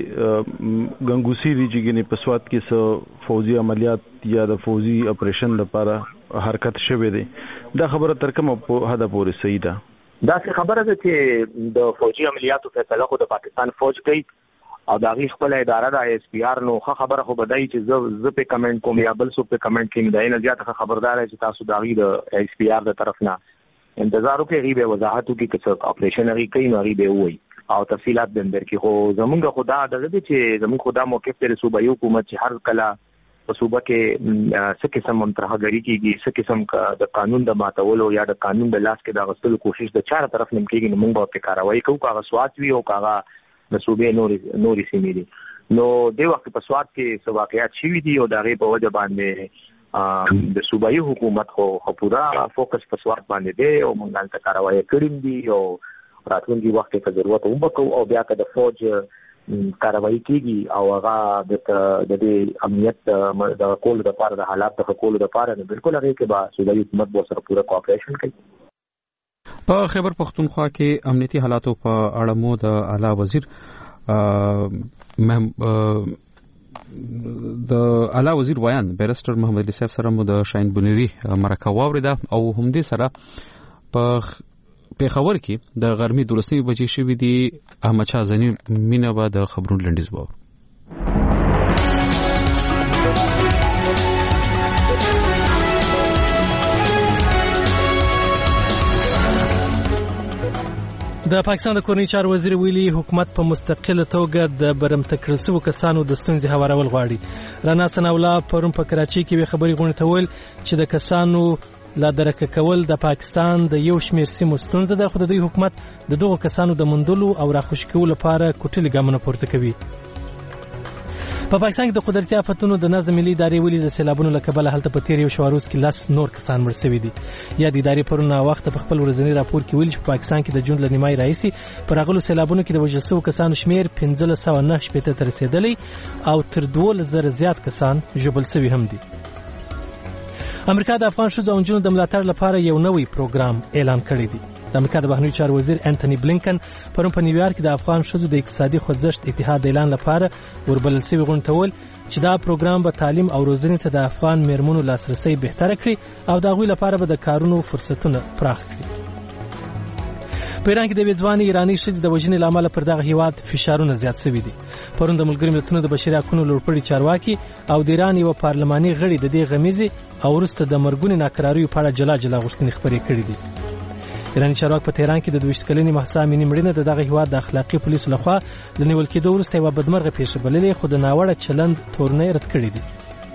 Speaker 11: داسې غنګوسی دي چې ګنې په سواد کې سو فوزي عملیات یا د فوزي اپریشن لپاره حرکت شوه دي دا خبره تر کومه په هدا پورې صحیح ده
Speaker 15: دا خبره ده چې د فوجي عملیاتو فیصله خو د پاکستان فوج کوي او دا غي خپل اداره د اس پی آر نو خبره خو بدای چې زه په کمنټ کوم یا بل څه په کمنټ کې نه نه زیاته خبردار چې تاسو دا غي د اس پی آر د طرف نه انتظار وکړئ غیبه وضاحت وکړي چې اپریشن غي کوي نو غیبه وای او تفصيلات دندر کې خو زمونږ خدا دغه چې زمونږ خدا موقف پر صوبایي حکومت چې هر کله په صوبه کې څه قسم منترهګری کیږي څه قسم د قانون د ماتولو یا د قانون د لاس کې د غوښتلو کوشش د چاره طرف نیم کېږي نو موږ په کاروایی کوو کاغه سواد وی او کاغه د صوبې نوري سیمې دي نو د وخت په سواد کې څه واقعیت شوي دي او دغه په وجه باندې د صوبایي حکومت خو پورا فوکس په سواد باندې دی او موږ نن کاروایی کړیم دي او راتلونکي وخت کې ضرورت وبکو او بیا که د فوج کاروایی کیږي او هغه د دې امنیت د کول د لپاره د حالات د کول د لپاره بالکل هغه کې به صوبایي حکومت به سره پوره کوآپریشن کوي.
Speaker 1: په خیبر پختونخوا کې امنیتي حالاتو په اړه مو د اعلی وزیر د اعلی وزیر ویان بیرسټر محمد علي صاحب سره مو د شاهین بنيري مرکه واوریده او هم دې سره په پیښور کې د غرمې 12 بجې شوې دي. احمد شاه زنی مینه به د خبرونو لنډیز وو.
Speaker 2: د پاکستان د کورنۍ چارو وزیر ویلي حکومت په مستقله توګه د برمته کړل شوو کسانو د ستونزې هوارول غواړي. رانا ثناءالله پرون په کراچۍ کې خبري غونډه ته ویل چې د کسانو لا درک کول د پاکستان د یو شمېر سیمو ستونزه ده، خو د دوی حکومت د دغو کسانو د موندلو او راخوشي کولو لپاره کوټلي ګامونه پورته کوي. په پاکستان کې د قدرتي آفتونو د نظم ملي ادارې ویلي د سیلابونو له کبله هلته په تیر یو شواروز کې 10 نور کسان مړ شوي دي. یا د ادارې پرون وخت په خپل ورځنی راپور کې ویلي چې په پاکستان کې د جون له نیمایي راځي پر هغه سیلابونو کې د وژل شوو کسانو شمیر 1509 ته رسیدلی او تر 12000 زیات کسان ژوبل شوي هم دي. امریکا د افغان ښځو او نجونو د ملاتړ لپاره یو نوی پروګرام اعلان کړی دی. د امریکا د بهرنیو چارو وزیر انټونی بلینکن پرون په نیویارک کې د افغان ښځو د اقتصادي خوځښت اتحاد اعلان لپاره وربلل شوی غونډه ته ویل چې دا پروګرام به تعلیم او روزنې ته د افغان میرمنو لاسرسي بهتره کړي او د هغوی لپاره به د کارونو فرصتونه پراخ کړي. په ایران کې د ویځوانې ایرانی ښځې د وژنې له امله پر دغه هیواد فشارونه زیات شوي دي. پرون د ملګرو ملتونو د بشري حقوقو لوړپوړي چارواکي او د ایران یو پارلماني غړي د دې غمیزې او وروسته د مرګونې ناکراریو په اړه جلا جلا غوښتنې خپرې کړې دي. ایرانی چارواکي په تهران کې د 22 کلنې مهسا امینی مړینه د دغه هیواد د اخلاقي پولیسو لخوا د نیول کېدو وروسته یوه بدمرغه پیښه بللې، خو د ناوړه چلند تورنۍ رد کړي دي.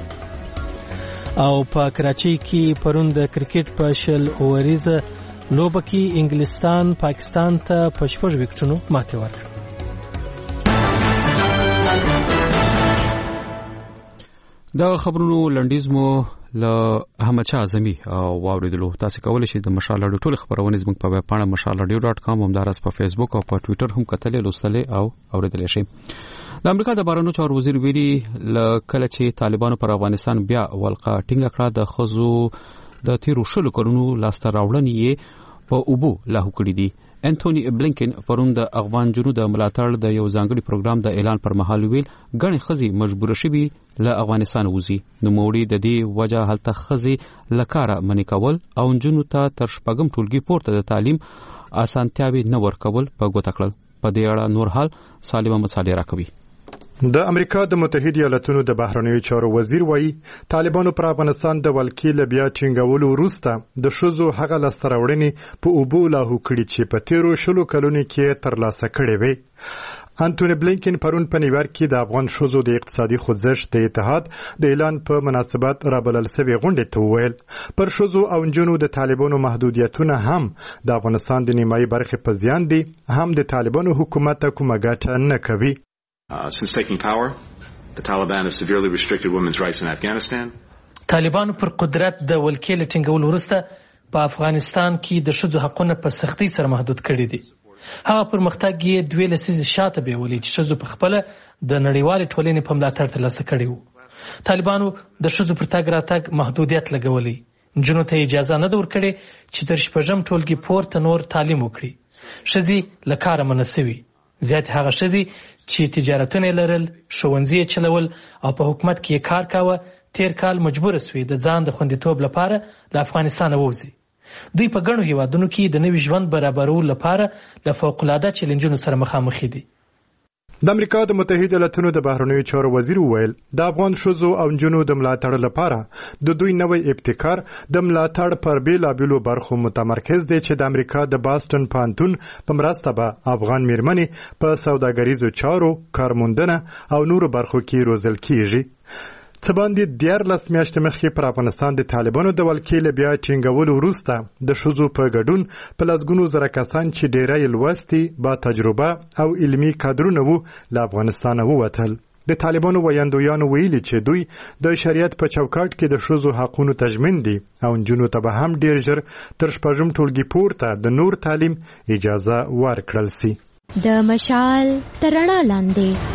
Speaker 2: او په کراچۍ کې پرون د کرکټ په شل اووریزه لوبه کې انګلستان پاکستان ته په 6 وکټونو ماتې ورکړه.
Speaker 1: دا خبرونو لنډیز مو له احمد شاه اعظمي واوریدلو. تاسو کولی شئ د مشال اډیو ټول خبرونه زموږ په ویب پاڼه mashalradio.com همدارس په فیسبوک او په ټوئیټر هم کتلې لوستلې او اوریدلې شئ. د امریکا د بهرنیو چارو وزیر ویلي کله چې طالبانو پر افغانستان بیا ولقه ټینګه کړه د خزو د تیرو شلو کلونو لاسته راوړنې په اوبو لاهو کړي دي. انټونی بلینکن پرون د افغان جنوب د ملاتړ د یو ځانګړي پروګرام د اعلان پر مهال ویل غني خزي مجبور شوي له افغانستان وځي. نو موړي د دې وجه هلته خزي لکاره منی کول او جنوب ته تر شپږم ټولګي پورته د تعلیم اسانتیاوي نه ورکول په ګوته کړل. په دې اړه نور حال سالم مصالح راکوي.
Speaker 16: د امریکا د متحده ایالاتونو د بهرنیو چارو وزیر وایي طالبانو پر افغانستان د ولکې له بیا ټینګولو وروسته د ښځو هغه لاسته راوړنې په اوبو لاهو کړي چې په تیرو شلو کلونو کې ترلاسه کړې وې. انټونی بلینکن پرون په نیویارک کې د افغان ښځو د اقتصادي خوځښت د اتحاد د اعلان په مناسبت رابلل شوې غونډې ته وویل پر ښځو او نجونو د طالبانو محدودیتونه هم د افغانستان د نیمایي برخې په زیان دي، هم د طالبانو حکومت ته کومه ګټه نه کوي.
Speaker 17: Since taking power, the Taliban have severely restricted women's rights in Afghanistan.
Speaker 2: طالبان پر قدرت د ولکې له ټینګولو وروسته په افغانستان کې د ښځو حقونه په سختۍ سره محدود کړي دي. هغه پرمختګ یې 2 لسیزې شاته بیولې چې ښځو په خپله د نړیوالې ټولنې په ملاتړ ترلاسه کړي وو. طالبانو د ښځو پر تګ راتګ محدودیت لګولی، نجونو ته اجازه نه ده ورکړې چې تر 6 ټولګي پورته نور تعلیم وکړي. ښځې له کاره منع شوي، زیات هغه ښځې چې تجارتونه لرل، ښوونځي چلول او په حکومت کې کار کاوه تیر کال مجبور شوي د ځان د خوندیتوب لپاره له افغانستان ووځي. دوی په ګڼو هیوادونو کې د نوي ژوند برابرولو لپاره له فوق‌العاده چیلنجونو سره مخامخ دي.
Speaker 16: د امریکا د متحده ایالاتونو د بهرنیو چارو وزیر وویل د افغان ښځو او نجونو د ملاتړ لپاره د دوی نوی ابتکار د ملاتړ پر بیلابیلو برخو متمرکز دی چې د امریکا د باستن پانتون په مرسته به افغان میرمنې په سوداګریزو چارو، کارموندنه او نورو برخو کې روزل کیږي. څه باندې 14 میاشتې مخکې پر افغانستان د طالبانو د ولکې له بیا ټینګولو وروسته د ښځو په ګډون په لسګونو زره کسان چې ډیری لوستي، با تجربه او علمي کادرونه وو له افغانستانه ووتل. د طالبانو ویاندویانو ویلي چې دوی د شریعت په چوکاټ کې د ښځو حقونو تضمین دي او نجونو ته به هم ډیر ژر تر 6 ټولګي پورته د نور تعلیم اجازه ورکړل سي.
Speaker 9: د مشال ترڼا لاندې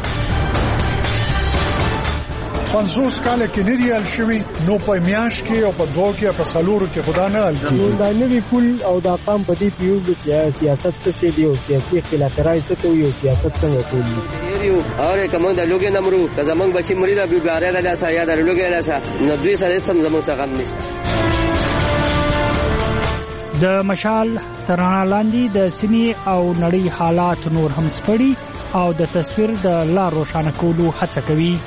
Speaker 18: 50 کال کې نه دی ال شوی نو په میاش کې او په دوه کې په سالورو کې خدا نه ال کی
Speaker 19: دا نوی پول او دا قام په دې پیو چې سیاست څه دی او سیاسي اختلافات څه کوي او سیاست څنګه کوي
Speaker 20: یو اوره کوم د لوګي نمرو که زمنګ بچی مری دا بیګاره د لاسه یا د لوګي لاسه نو دوی سره سم زموږ څخه غم نشته.
Speaker 21: د مشال ترانه لاندې د سیمې او نړۍ حالات نور هم سپړي او د تصویر د لا روښانه کولو هڅه کوي.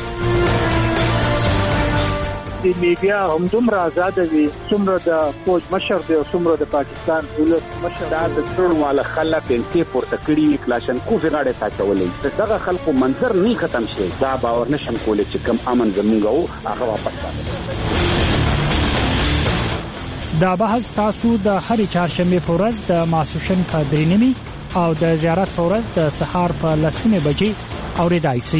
Speaker 22: د میډیا هم دومره آزاد وي څومره د فوج مشر دی او څومره د پاکستان ولس مشر دا د ټول مال خلک انته پورته کړي کلاشنکوف غاړه ساتولې دغه خلکو منظر نه ختم شي دا باور نشم کولای چې کم امن زمونږ او هغه واپس
Speaker 21: دا بحث تاسو د هرې چهارشنبه په ورځ د ماسوشن په 3:30 او د زیارت په ورځ د سهار په 10:00 بجې اوریدای شئ.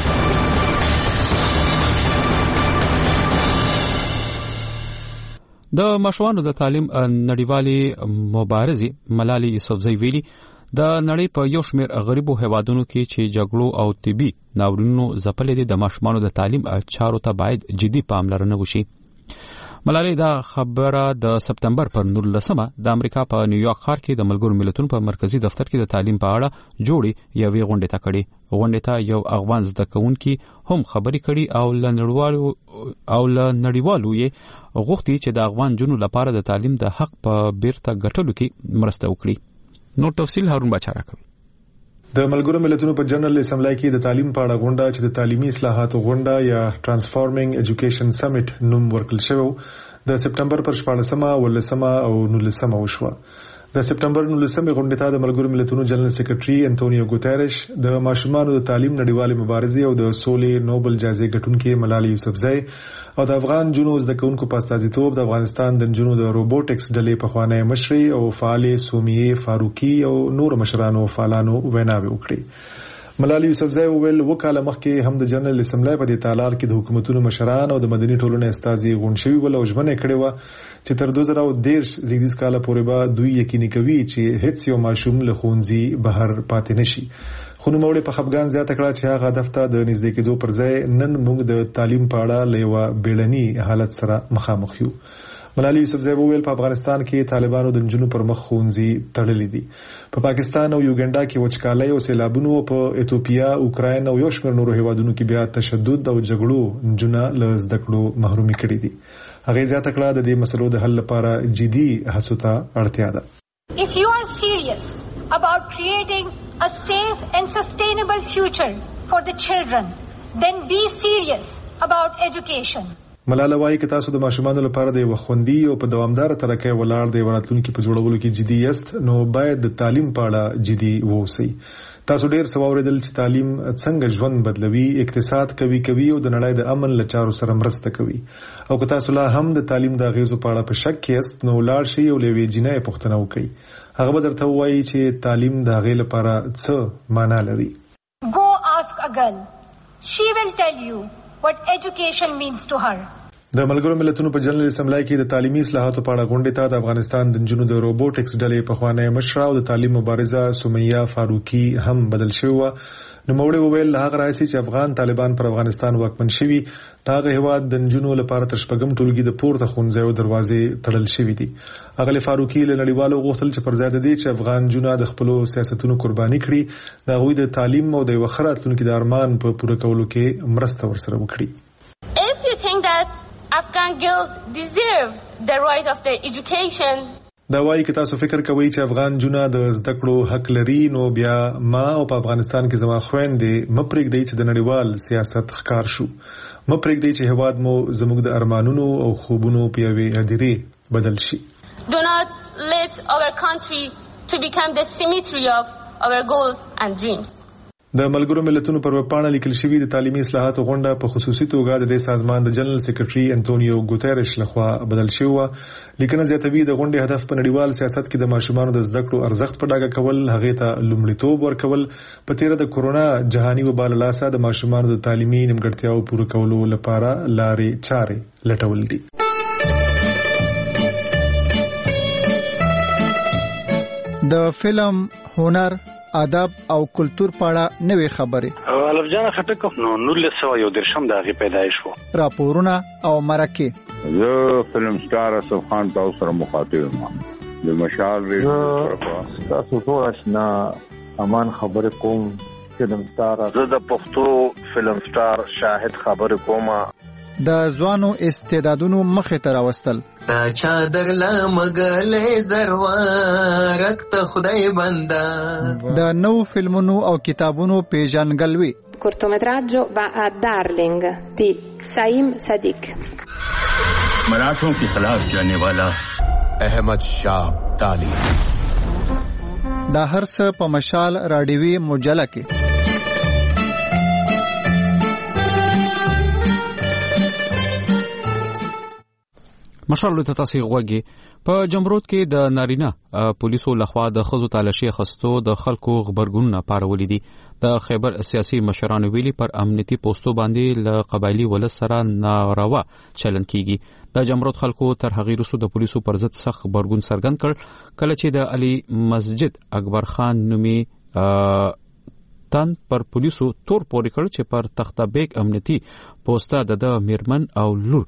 Speaker 1: د مشروعانو د تعلیم نړیوالې مبارزې ملالۍ یوسفزۍ ویلي د نړۍ په یو شمېر غریبو هیوادونو کې چې جګړو او طبي ناورینونو ځپلې دي د مشروعانو د تعلیم چارو ته باید جدي پاملرنه وشي. ملالۍ دا خبره د سپتمبر پر 19 د امریکا په نیویارک ښار کې د ملګرو ملتونو په مرکزی دفتر کې د تعلیم په اړه جوړې یوې غونډې ته کړې. غونډې ته یو افغان زده کوونکي هم خبرې کړي او له نړیوالو یې غوښتي چې د افغان جنونو لپاره د تعلیم د حق په بیرته ګټلو کې مرسته وکړي. نور تفصیل هارون بچا راکوي.
Speaker 12: د ملګرو ملتونو په جنرال اسمبلی کې د تعلیم په اړه غونډه چې د تعلیمي اصلاحاتو غونډه یا ټرانسفارمینګ ایجوکیشن سمیټ نوم ورکړل شوی د سپتمبر پر 14 او 19 وشوه. د سپتمبر 19 غونډې ته د ملګرو ملتونو جنرال سیکریټري انټونیو ګوتریش د ماشومانو د تعلیم نړیوالې مبارزې او د سولې نوبل جایزې ګټونکې ملالۍ یوسفزۍ او د افغان جنونو زده کوونکو په استازیتوب د افغانستان د جنونو د روبوټکس ډلې په خوانی مشري او فعال سومیه فاروقي او نور مشرانو فعالانو ویناوي وکړي. ملالۍ یوسفزۍ وویل وکاله مخکې هم د جنرال اسمبلی په دې تالار کې د حکومتونو مشران او د مدني ټولنې استازي غونډ شوي ول او ژمنه کړې و چې تر 2013 زیږدیز کال پورې به دوی یقیني کوي چې هیڅ یو ماشوم له ښوونځي بهر پاتې نشي. خو نوموړي په خپګان زیاته کړه چې هغه هدف ته د نږدې کېدو پر ځای نن موږ د تعلیم په اړه له یو بیړني حالت سره مخامخ یو. ملالۍ یوسفزۍ وویل په افغانستان کې طالبانو د نجونو پر مخ ښوونځي تړلي دي. په پاکستان او یوګنډا کې وچکالۍ او سیلابونو په ایتوپیا اوکراین او یو شمېر نورو هیوادونو کې بیا تشدد او جګړو نجونه له زده کړو محرومي کړي دي. هغه زیاته کړه د دې مسلو د حل لپاره جدي هڅو ته اړتیا ده.
Speaker 23: If you are serious about creating a safe and sustainable future for the children, then be serious about education.
Speaker 12: ملاله وايي چې تاسو د ماشومانو لپاره د وخوندي او په دوامدار طریقې ولاړ د راتلونکو په جوړولو کې جدي یاست نو باید د تعلیم په اړه جدي ووسی. تاسو ډیر څه واوریدل چې تعلیم څنګه ژوند بدلوي، اقتصاد کوي او د نړۍ د امن لچارو سره مرسته کوي. او که تاسو لا هم د تعلیم د غیزو په اړه په شک کې یاست نو لاړ شئ او لوي جنې پوښتنه وکړئ. هغه به درته وایي چې تعلیم د غیل لپاره څه معنی لري.
Speaker 23: Go ask a girl. She will tell you what education means to her.
Speaker 12: د ملګرو ملتونو په جنرال اسمبلی کې د تعلیمي اصلاحاتو په اړه غونډې ته د افغانستان د نجونو د روبوټکس ډلې په خوانی مشره او د تعلیم مبارزه سومیه فاروقي هم بدل شوی و. نوموړي وویل هغه راځي چې افغان طالبان پر افغانستان واکمن شوي دغه هیواد د نجونو لپاره تر شپږم ټولګي د پورته ښوونځیو دروازې تړل شوې دي. هغه فاروقي له نړیوالو غوښتل چې پر ځای د دې چې افغان جنونه د خپل سیاستونو قرباني کړي د غوي د تعلیم او د وخراتونکو د ارمان په پوره کولو کې مرسته ورسره وکړي.
Speaker 24: If you think that Afghan girls deserve the right of their education.
Speaker 12: دا وايي چې تاسو فکر کوئ چې افغان جونه د زده کړو حق لري نو بیا ما او په افغانستان کې زما خويندې مپرېږدي چې د نړیوال سیاست ښکار شو. مپرېږدي چې هواد مو زموږ د ارمانونو او خوبونو په یوې هدیرې بدل شي.
Speaker 24: Do not let our country to become the cemetery of our goals and dreams.
Speaker 12: د ملګرو ملتونو پر وپاڼه لیکل شوی د تعلیمي اصلاحاتو غونډه په خصوصي توګه د سازمان د جنرال سیکریټري انټونیو ګوتریش لخوا بدل شوی. لیکنه زیاتوي د غونډې هدف په نړیوال سیاست کې د ماشومانو د زده کړو ارزښت په ډاګه کول، هغه ته لومړیتوب ورکول، په تیر د کورونا جهاني وبا له لاسه د ماشومانو د تعلیمي نیمګړتیاو پوره کولو لپاره لارې چارې لټول دي.
Speaker 10: د فلم، هنر ادب او کلچر په اړه نوې خبرې.
Speaker 3: الف جان خټک نو 1913 د هغه پیدایش وو.
Speaker 10: راپورونه او مرکه.
Speaker 6: زه فلم سٹار اسف خان تاسو سره مخاطب یم. د مشال ریډیو تاسو ټول آشنا امان خبره کوم. فلم سٹار زه د پښتو فلم سٹار شاهد خبره کوم.
Speaker 10: د ځوانو استعدادونو مخه ته راوستل.
Speaker 7: تا چادر لا مګلې زروارک ته خدای بندا.
Speaker 10: د نو فلمونو او کتابونو پیژنګلوي.
Speaker 8: cortometraggio va a Darling di Saim Sadiq.
Speaker 25: मराठों के खिलाफ जाने वाला अहमद शाह ताली.
Speaker 10: دا هر څه په مشال راډیوي مجله کې.
Speaker 1: مشال ته تاسو غوږی په جمرود کې د نارینه پولیسو لخوا د خزو تالاشي خستو د خلکو خبرګونونه پارولې دي. د خیبر سیاسي مشرانو ویلي پر امنیتي پوسټو باندې ل قبایلی ولس سره ناروا چلن کیږي. د جمرود خلکو تر هغې وروسته د پولیسو پر ضد سخت خبرګون څرګند کړ کله چې د علي مسجد اکبر خان نومي تن پر پولیسو تور پورې کړ چې پر تخته بیگ امنیتي پوسټه د میرمن او لور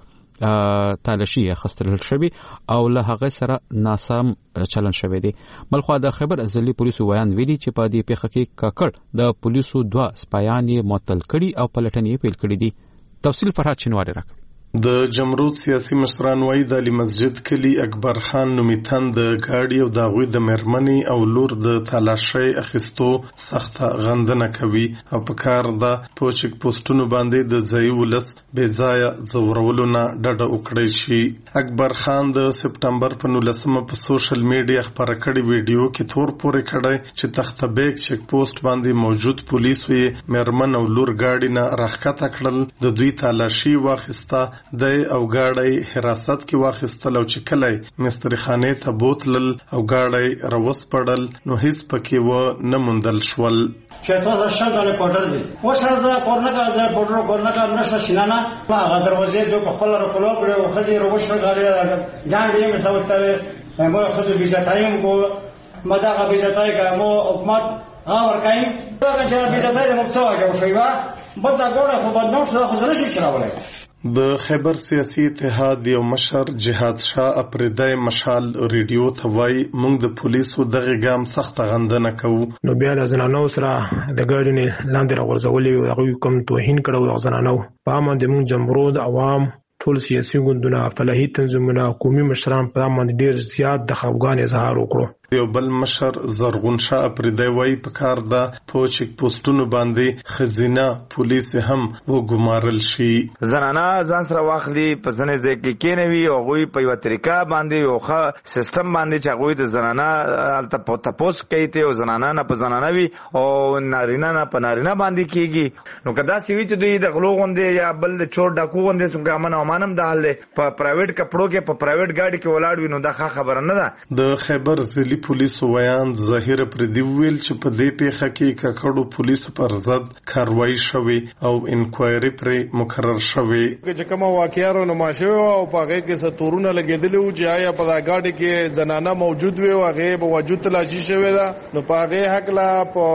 Speaker 1: تالاشي خستل شوی او له هغه سره ناسم چلن شوی دی. بلخو د خیبر ازلی پولیسو ویان ویلي چې په دې پیښه کې کاکړ د پولیسو 2 سپایان یې معطل کړي او پلټنې پیل کړي دي. تفصیل فرحات شنواری راکړي.
Speaker 26: د جمرود سیاسي مشران وایي د علي مسجد کلی اکبر خان نومیتن د گاډي او د غوي د مرمنې او لور د تلاشي اخیستو سخت غندنه کوي او په کار د پوچک پوسټونو باندې د ځای ولس بې ځای زورولو نه ډډه وکړي شي. اکبر خان د سپټمبر په 19 په سوشل میډیا خبره کړې ویډیو کې تور پورې کړی چې تخته بیگ چک پوسټ باندې موجود پولیسو یې مرمن او لور گاډي نه راخکته کړل. د دوی تلاشي واخیسته د او گاډي حراست کې واخیستل او چې کله مستری خانه ته بوتلل او گاډي روس پړل نو هیڅ پکې و نه مندل شول.
Speaker 27: چې تاسو شاګانه پټل دي او شازه کورنګه زه پټرو کورنګه نشه شینانا هغه دروازې دوه په خپل راکولو کړو خزي روښه غاړي ګاندې مې سوتل مو خزي بيځتایم کو مداغه بيځتای کوم حکومت اور کایم هغه چې بيځتای مو څو واجو شوی و بده ګوره خو بدنوم څه خو زنه شي چراولای.
Speaker 26: د خیبر سیاسي اتحاد یو مشر جهاد شاه اپریدای مشال ریډیو ته وایي موږ د پولیسو دغه ګام سخت غندنه کوو.
Speaker 28: نو بیا د زنانو سره د ګاډي لاندې راغورځولې هغه کوم توهین کړو زنانو په امن د موږ جمهور عوام ټول سیاسي ګوندونه فلاحي تنظیمونه قومي مشران په امن ډیر زیات د خفګان اظهار وکړو.
Speaker 26: یو بل مشر زرغون شاه اپریدای وایي په کار د پوچک پوسټونو باندې خزینه پولیس هم وګمارل شي.
Speaker 29: زنانه ځان سره واخلي په ځنې ځای کې کېنوي او غوي په یو طریقه باندې یو ښه سیستم باندې چې غوي د زنانه الته تپوس کوي ته زنانه نه په زنانه وي او نارینه نه په نارینه باندې کیږي. نو کدا سی وی چې دوی د غلو غوندې یا بل د چور ډاکو غوندې څنګه امن او امانم د حل په پرایویټ کپړو کې په پرایویټ گاډي کې ولاړ وي نو دا خبره نه ده.
Speaker 26: د خیبر ضلعي پولیسو ویان ظاهر پردي ویل چې په دې پیښه کې ککړو پولیسو پر ضد کاروایی شوې او انکوایري پر مقرر شوې.
Speaker 30: چې کومه واقعیا نمایشه او په هغه کې ستورونه لګیدل او چې آیا په گاډي کې زنانه موجود وي او هغه په وجود تلاشي شوې ده نو په هغه حق لا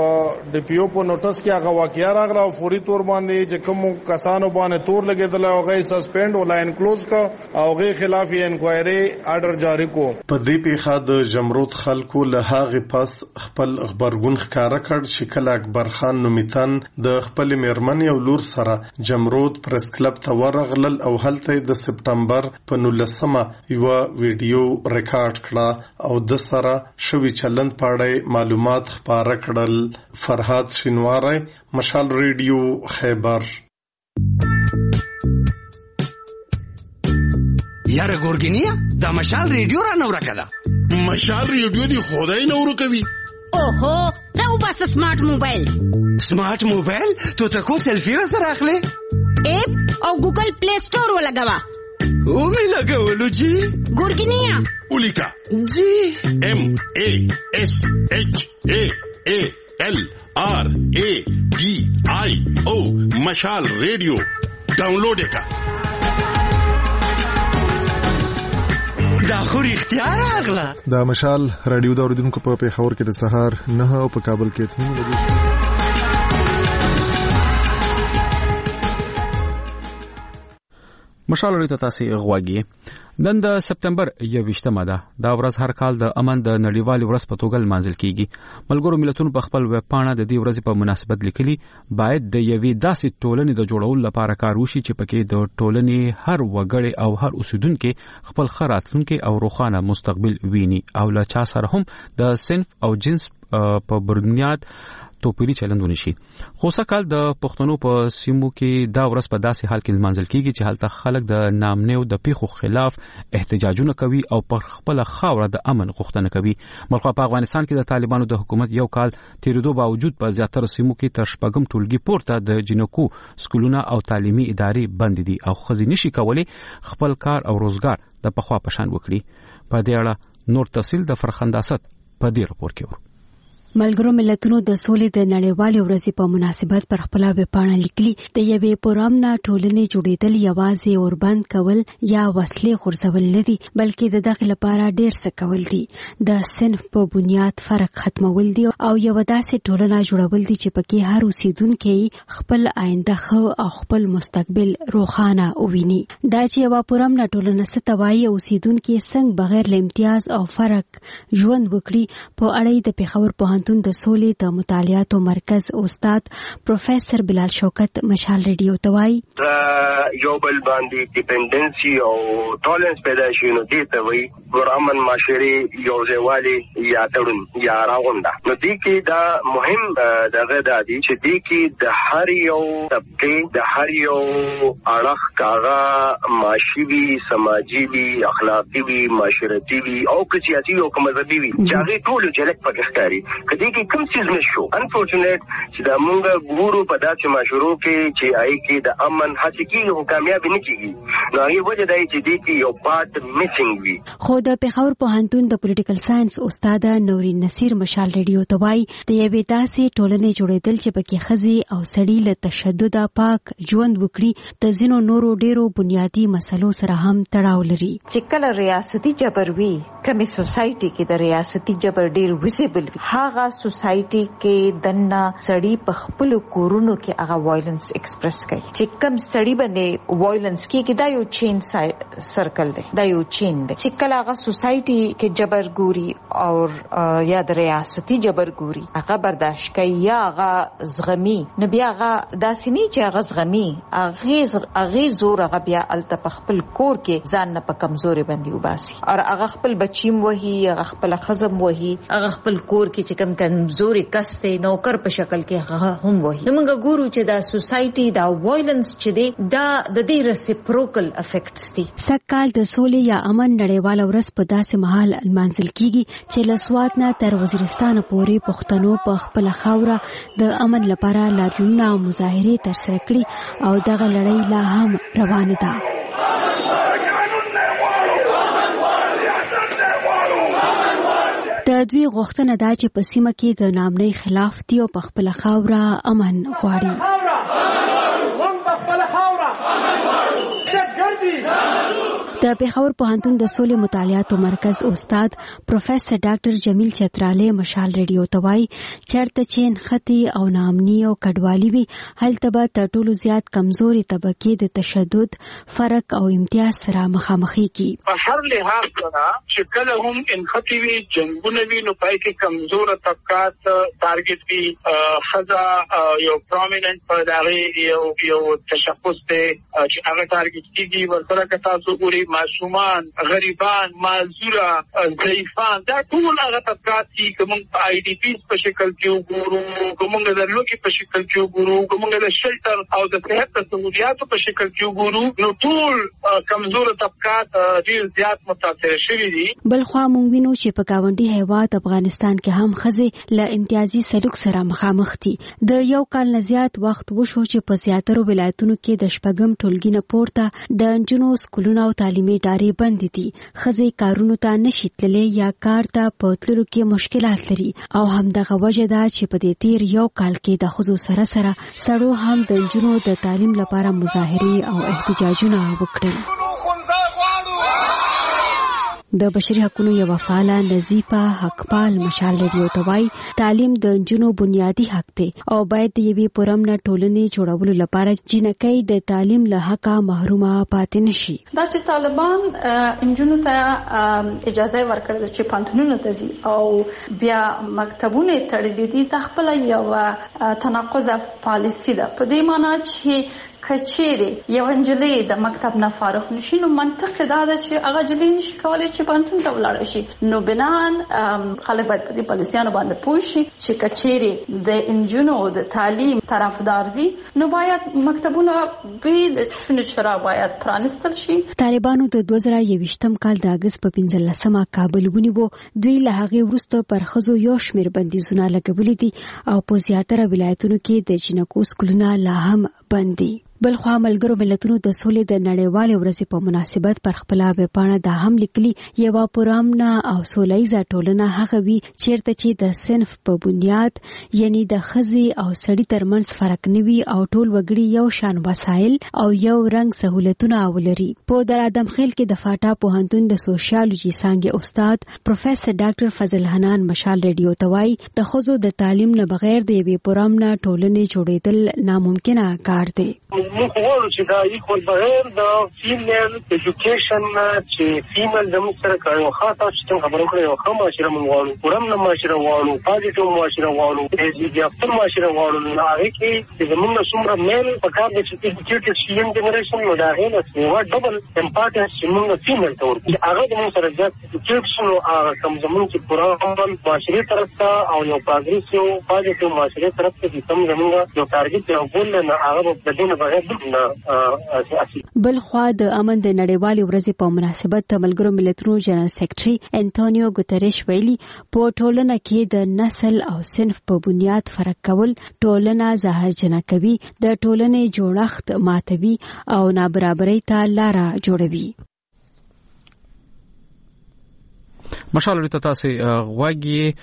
Speaker 30: په ډي پی او په نوټس کې هغه واقعیا راغله او فوري تور باندې چې کوم کسانو باندې تور لګیدل او هغه سسپند او لاین کلوز کا او هغه خلاف انکوایري آرډر جاری کو.
Speaker 26: په دې پیښه د جمرود خلکو له هغه پس خپل خبرګون ښکارا کړ چې کله اکبر خان نومیتن د خپل میرمن او لور سره جمرود پریس کلب ته ورغلل او هلته د سپټمبر په 19 یو ویډیو ریکارډ کړه او د سره شوی چلند پاړې معلومات خبره کړل. فرحات شینواری مشال ریډیو خیبر.
Speaker 31: یاره ګورګینیا دا مشال ریډیو را نو راکړه.
Speaker 32: مشال ریډیو دی خدای نو ورکوي.
Speaker 33: اوهو راو بس سمارټ موبایل.
Speaker 31: سمارټ موبایل ته تاسو سلفي را سره اخلي
Speaker 33: اپ او ګوګل پلی سٹور ولګوا.
Speaker 31: او می لګولو جی
Speaker 33: ګورګینیا
Speaker 32: اولیکا
Speaker 31: جی
Speaker 32: MASHALRADIO مشال ریډیو ډاونلوډ کا.
Speaker 31: دا خو رښتیا راغله.
Speaker 12: د مشال رادیو د اوریدونکو په پیښور کې د سهار 9 او په کابل کې 9 بجې.
Speaker 1: مشال لري تاسو غواګي. نن د سپتمبر 21مه ده. دا ورځ هر کال د امن د نړیوال ورځ په توګه لمانځل کیږي. ملګرو ملتونو په خپل ویب پاڼه د دې ورځې په مناسبت لیکلي باید د یوې داسې ټولنې د جوړولو لپاره کار وشي چې پکې د ټولنې هر وګړی او هر اوسیدونکو خپل خراتونکو او روښانه مستقبل ویني او له چا سره هم د صنف او جنس په بنیاد توپیری چلند ونشي. خو سکهال د پښتنو په سیمو کې دا ورځ په داسې حال کې لمانځل کیږي چې هلته خلک د نامنیو د پیښو خلاف احتجاجونه کوي او پر خپل خاوره د امن غوښتنه کوي. بلخو په افغانستان کې د طالبانو د حکومت یو کال تیریدو باوجود په زیاتره سیمو کې تر شپږم ټولګي پورته د جنکو سکولونه او تعلیمي ادارې بند دي او ښځې نشي کولی خپل کار او روزګار د پخوا په شان وکړي. په دې اړه نور تفصیل د فرخنداست په دې راپور کې ورو.
Speaker 2: ملګرو ملتونو د سولې د نړیوالې ورځې په مناسبت پر خپل ویبپاڼه لیکلي د یوې پرامنه ټولنې جوړېدل یوازې اوربند کول یا وسلې غورځول نه دي بلکې د دغه لپاره ډېر څه کول دي. د صنف په بنیاد فرق ختمول دي او یو داسې ټولنه جوړول دي چې پکې هر اوسیدونکو خپل آینده خو او خپل مستقبل روښانه وویني. دا چې یو پرامنه ټولنه ستوي اوسیدونکو څنګه بغیر له امتیاز او فرق ژوند وکړي په اړه د پیښور په د سولې د مطالعاتو مرکز استاد پروفیسور بلال شوکت مشال ریډیو ته وایي
Speaker 4: یو بل باندې ډیپندنسي او ټولنس پیدا شي نو دې ته وایي ورامن معاشري یو ځایوالي یا تړون یا راغونډه. نو دې کې دا مهم دغه دادی چې دې کې د هر یو طبقه د هر یو اړخ کاغه معاشي وي سماجي وي اخلاقي وي معاشرتي وي او سیاسي او مذهبي وي چې هغه ټول جلک پکې ښکاري. کدی کې کوم څه نشو انفورچونټ چې دا مونږ ګورو په داسې مشورو کې چې آی کې د امن حقيقي او کامیاب نه کیږي. نو هغه وجه دی چې دې کې یو پارت میسنګ وي.
Speaker 2: خو د پیښور پوهنتون د پولیټیکل ساينس استاد نورین نصیر مشال ریډیو ته وایي د یوې داسې ټولنې جوړېدل چې پکې ښځې او سړي له تشدد پاک ژوند وکړي د ځینو نورو ډېرو بنیادی مسلو سره هم تړاو لري.
Speaker 5: چې کله ریاستي جبر وي کمی سوسایټي کې د ریاستي جبر ډېر ویزیبل وي هغه سوسایټي کې دنه سړی په خپل کورونو کې هغه وایلنس ایکسپریس کوي. چې کم سړی باندې وایلنس کې دا یو چین سرکل دی دا یو چین دی چې کله هغه سوسایټي کې جبر ګوري او یا د ریاستي جبر ګوري هغه برداشت کوي یا هغه زغمي نو بیا هغه داسې نه چې هغه زغمي هغه زور هغه بیا الته په خپل کور کې ځان نه په کمزوري باندې وباسي او هغه خپل بچیم وهي هغه خپل خزم وهي هغه خپل کور کې چې کم کمزوري کسته نوکر په شکل کې هغه هم وهي. موږ ګورو چې دا سوسایټي دا وایلنس چې دی دا د دې ریسپروکل افیکټس دي.
Speaker 2: سکهال د سولې یا امن نړیوال ورځ په داسې مهال لمانځل کیږي چې له سوات نه تر وزیرستان پورې پښتنو په خپل خاوره د امن لپاره لاریونونه او مظاهرې ترسره کړي او دغه لړۍ لا هم روانه ده. د دوی غوښتنه دا چې په سیمه کې د نامنۍ خلاف دی او په خپل خاوره امن غواړي. د پیښور پوهنتون د سولې مطالعاتو مرکز استاد پروفیسور ډاکټر جمیل چتراله مشال ریډیو ته وایي چرته چې نښتې او ناامني او کډوالي وي هلته به تر ټولو زیات کمزوري طبقې د تشدد فرق او امتیاز سره مخامخې کیږي.
Speaker 22: په هر لحاظ سره چې کله هم انختی وي جنگونه وي نو پای کې کمزور طبقات ټارګټ وي خزا یو پرومیننت په دغه یو تشخص ته چې هغه ټارګټ کیږي ورسره که تاسو ګورئ معصومان غریبان معذوره ضعیفان دا ټول هغه طبقات دي کوم په آی ډی پیز په شکل کې وګورو کوم د لوکي په شکل کې وګورو کوم د شلټر او د صحت سہولیاتو په شکل کې وګورو نو ټول کمزور طبقات ډیر زیات متاثر شوي دي.
Speaker 2: بل خو موږ وینو چې په گاونډي هیواد افغانستان کې هم ښځې له امتیازي سلوک سره مخامخ دي. د یو کال نه زیات وخت وشو چې په زیاترو ولایتونو کې د شپږم ټولګي نه پورته د نجونو سکولونه او تعلیمي ادارې بند دي. ښځې کارونو ته نشي تللی یا کار ته په تللو کې مشکلات لري او همدغه وجه ده چې په دې تیر یو کال کې د ښځو سره سړو هم د نجونو د تعلیم لپاره مظاهرې او احتجاجونه وکړل. د بشري حقوقو یو فعال نظیفه حقپال مشال ریډیو توای تعلیم د جنو بنیادی حق دی او باید د یوې پرمنه ټولنې جوړولو لپاره جنکۍ د تعلیم له حقه محرومه پاتې نشي.
Speaker 9: دا چې طالبان انجونو ته اجازه ورکړل چې پانتونونو ته ځي او بیا مکتبونه تړلې دي، د خپل یو تناقض پالیسی ده. په دې معنی چې کچېره یو انجلۍ د مکتب نه فارغ نشي، نو منطق دا ده چې هغه جلې نشي کولای چې پانتون ته ولاړ شي. نو بنان خلک باید په دې پالیسیانو باندې پوه شي چې کچېره د انجونو د تعلیم طرفدار دي، نو باید مکتبونه به د چونه شرا باید پرانستل شي.
Speaker 2: طالبانو د 2021م کال د اگست په 15مه کابل ونیو. دوی له هغه وروسته پر خزو یو شمېر بندیزونه لګولې دي او په زیاتره ولایتونو کې د جنکو سکولونه لا هم بند دي. بلخوا ملګرو ملتونو د سولې د نړیوالې ورځې په مناسبت پر خپل ویبپاڼه دا هم لیکلي یو پرامنه او سولهییزه ټولنه هغه وي چیرته چې د صنف په بنیاد یعنی د ښځې او سړي ترمنځ فرق نه وي او ټول وګړي یو شان وسایل او یو رنګ سہولتونه ولري. په در ادم خیل کې د فاټا پوهنتون د سوشیالوجي څانګې استاد پروفیسور ډاکټر فضل حنان مشال ریډیو توای د ښځو د تعلیم نه بغیر د یوې پرامنه ټولنې جوړېدل ناممکنه کار دی.
Speaker 11: موږ غواړو چې دا ایکول بغیر د فیمیل ایجوکیشن چې فیمیل د موږ سره کوي او خاصه چې خبرو کړو یو ښه معاشره موږ غواړو، پرمنه معاشره غواړو، پازیټیو معاشره غواړو، ایجوکیشن معاشره غواړو. نو هغه کې چې زموږ څومره میل په کار دي چې ایجوکیټډ شي یم جنریشن نو دا هغه څه ډبل امپارټنس چې موږ فیمیل ته ورکړي هغه د موږ سره ځات ایجوکیټ شنو هغه کوم زموږ چې پرمن معاشره طرف ته او یو پازیټیو معاشره طرف ته چې کوم زموږ یو ټارګټ یو ګول نه هغه د دې نه بغیر
Speaker 2: بلخوا د امن د نړیوالې ورځې په مناسبت د ملګرو ملتونو جنرال سیکرټري انټونیو ګوتریش ویلي په ټولنه کې د نسل او صنف په بنیاد فرق کول ټولنه زهرجنه کوي، د ټولنې جوړښت ماتوي او نابرابرۍ ته لاره جوړوي.
Speaker 1: مشال تاسو غواګي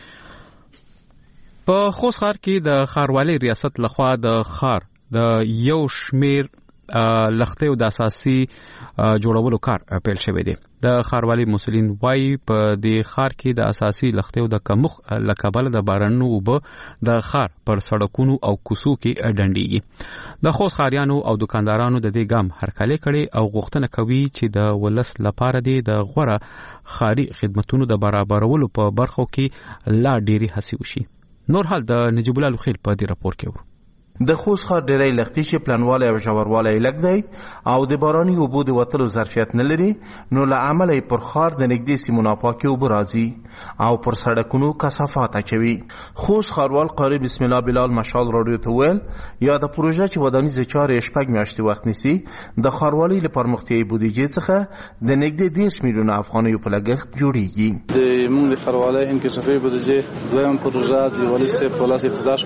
Speaker 1: په خوست ښار کې د ښاروالۍ ریاست لخوا د ښار د یو شمیر لختې او د اساسي جوړولو کار پیل شوی دی. د ښاروالۍ مسولین وايي په دې ښار کې د اساسي لختې او د کمخ لکبل د بارانو وب د ښار پر سړکونو او کوڅو کې ډنډيږي. د خوست ښاریانو او دکاندارانو د دې ګام هرکلی کړي او غوښتنه کوي چې د ولس لپاره د غوړه ښاري خدماتونو د برابرولو په برخو کې لا ډېری هڅې وشي. نور حال د نجیب الله لخیل په دې راپور کې
Speaker 13: د خوست ښار ډېری لختې چې پلانواله او ژورواله یې لږ دی او د باراني اوبو د وتلو ظرفیت نه لري، نو له امله یې پر ښار د نږدې سیمو ناپاکې اوبه راځي او پر سړکونو کثافات اچوي. خوست ښاروال قاری بسم الله بلال مشال راډیو ته ویل یا د پروژه چې ودانیزې چارې 6 میاشتې وخت نیسي د ښاروالۍ له پرمختیایي بودیجې څخه د نږدې 10 میلیونه افغانیو په لګښت جوړیږي.
Speaker 14: د موږ د ښاروالۍ انکشافي بودیجې دویم پروژه د والي صاحب په لاس ابتدا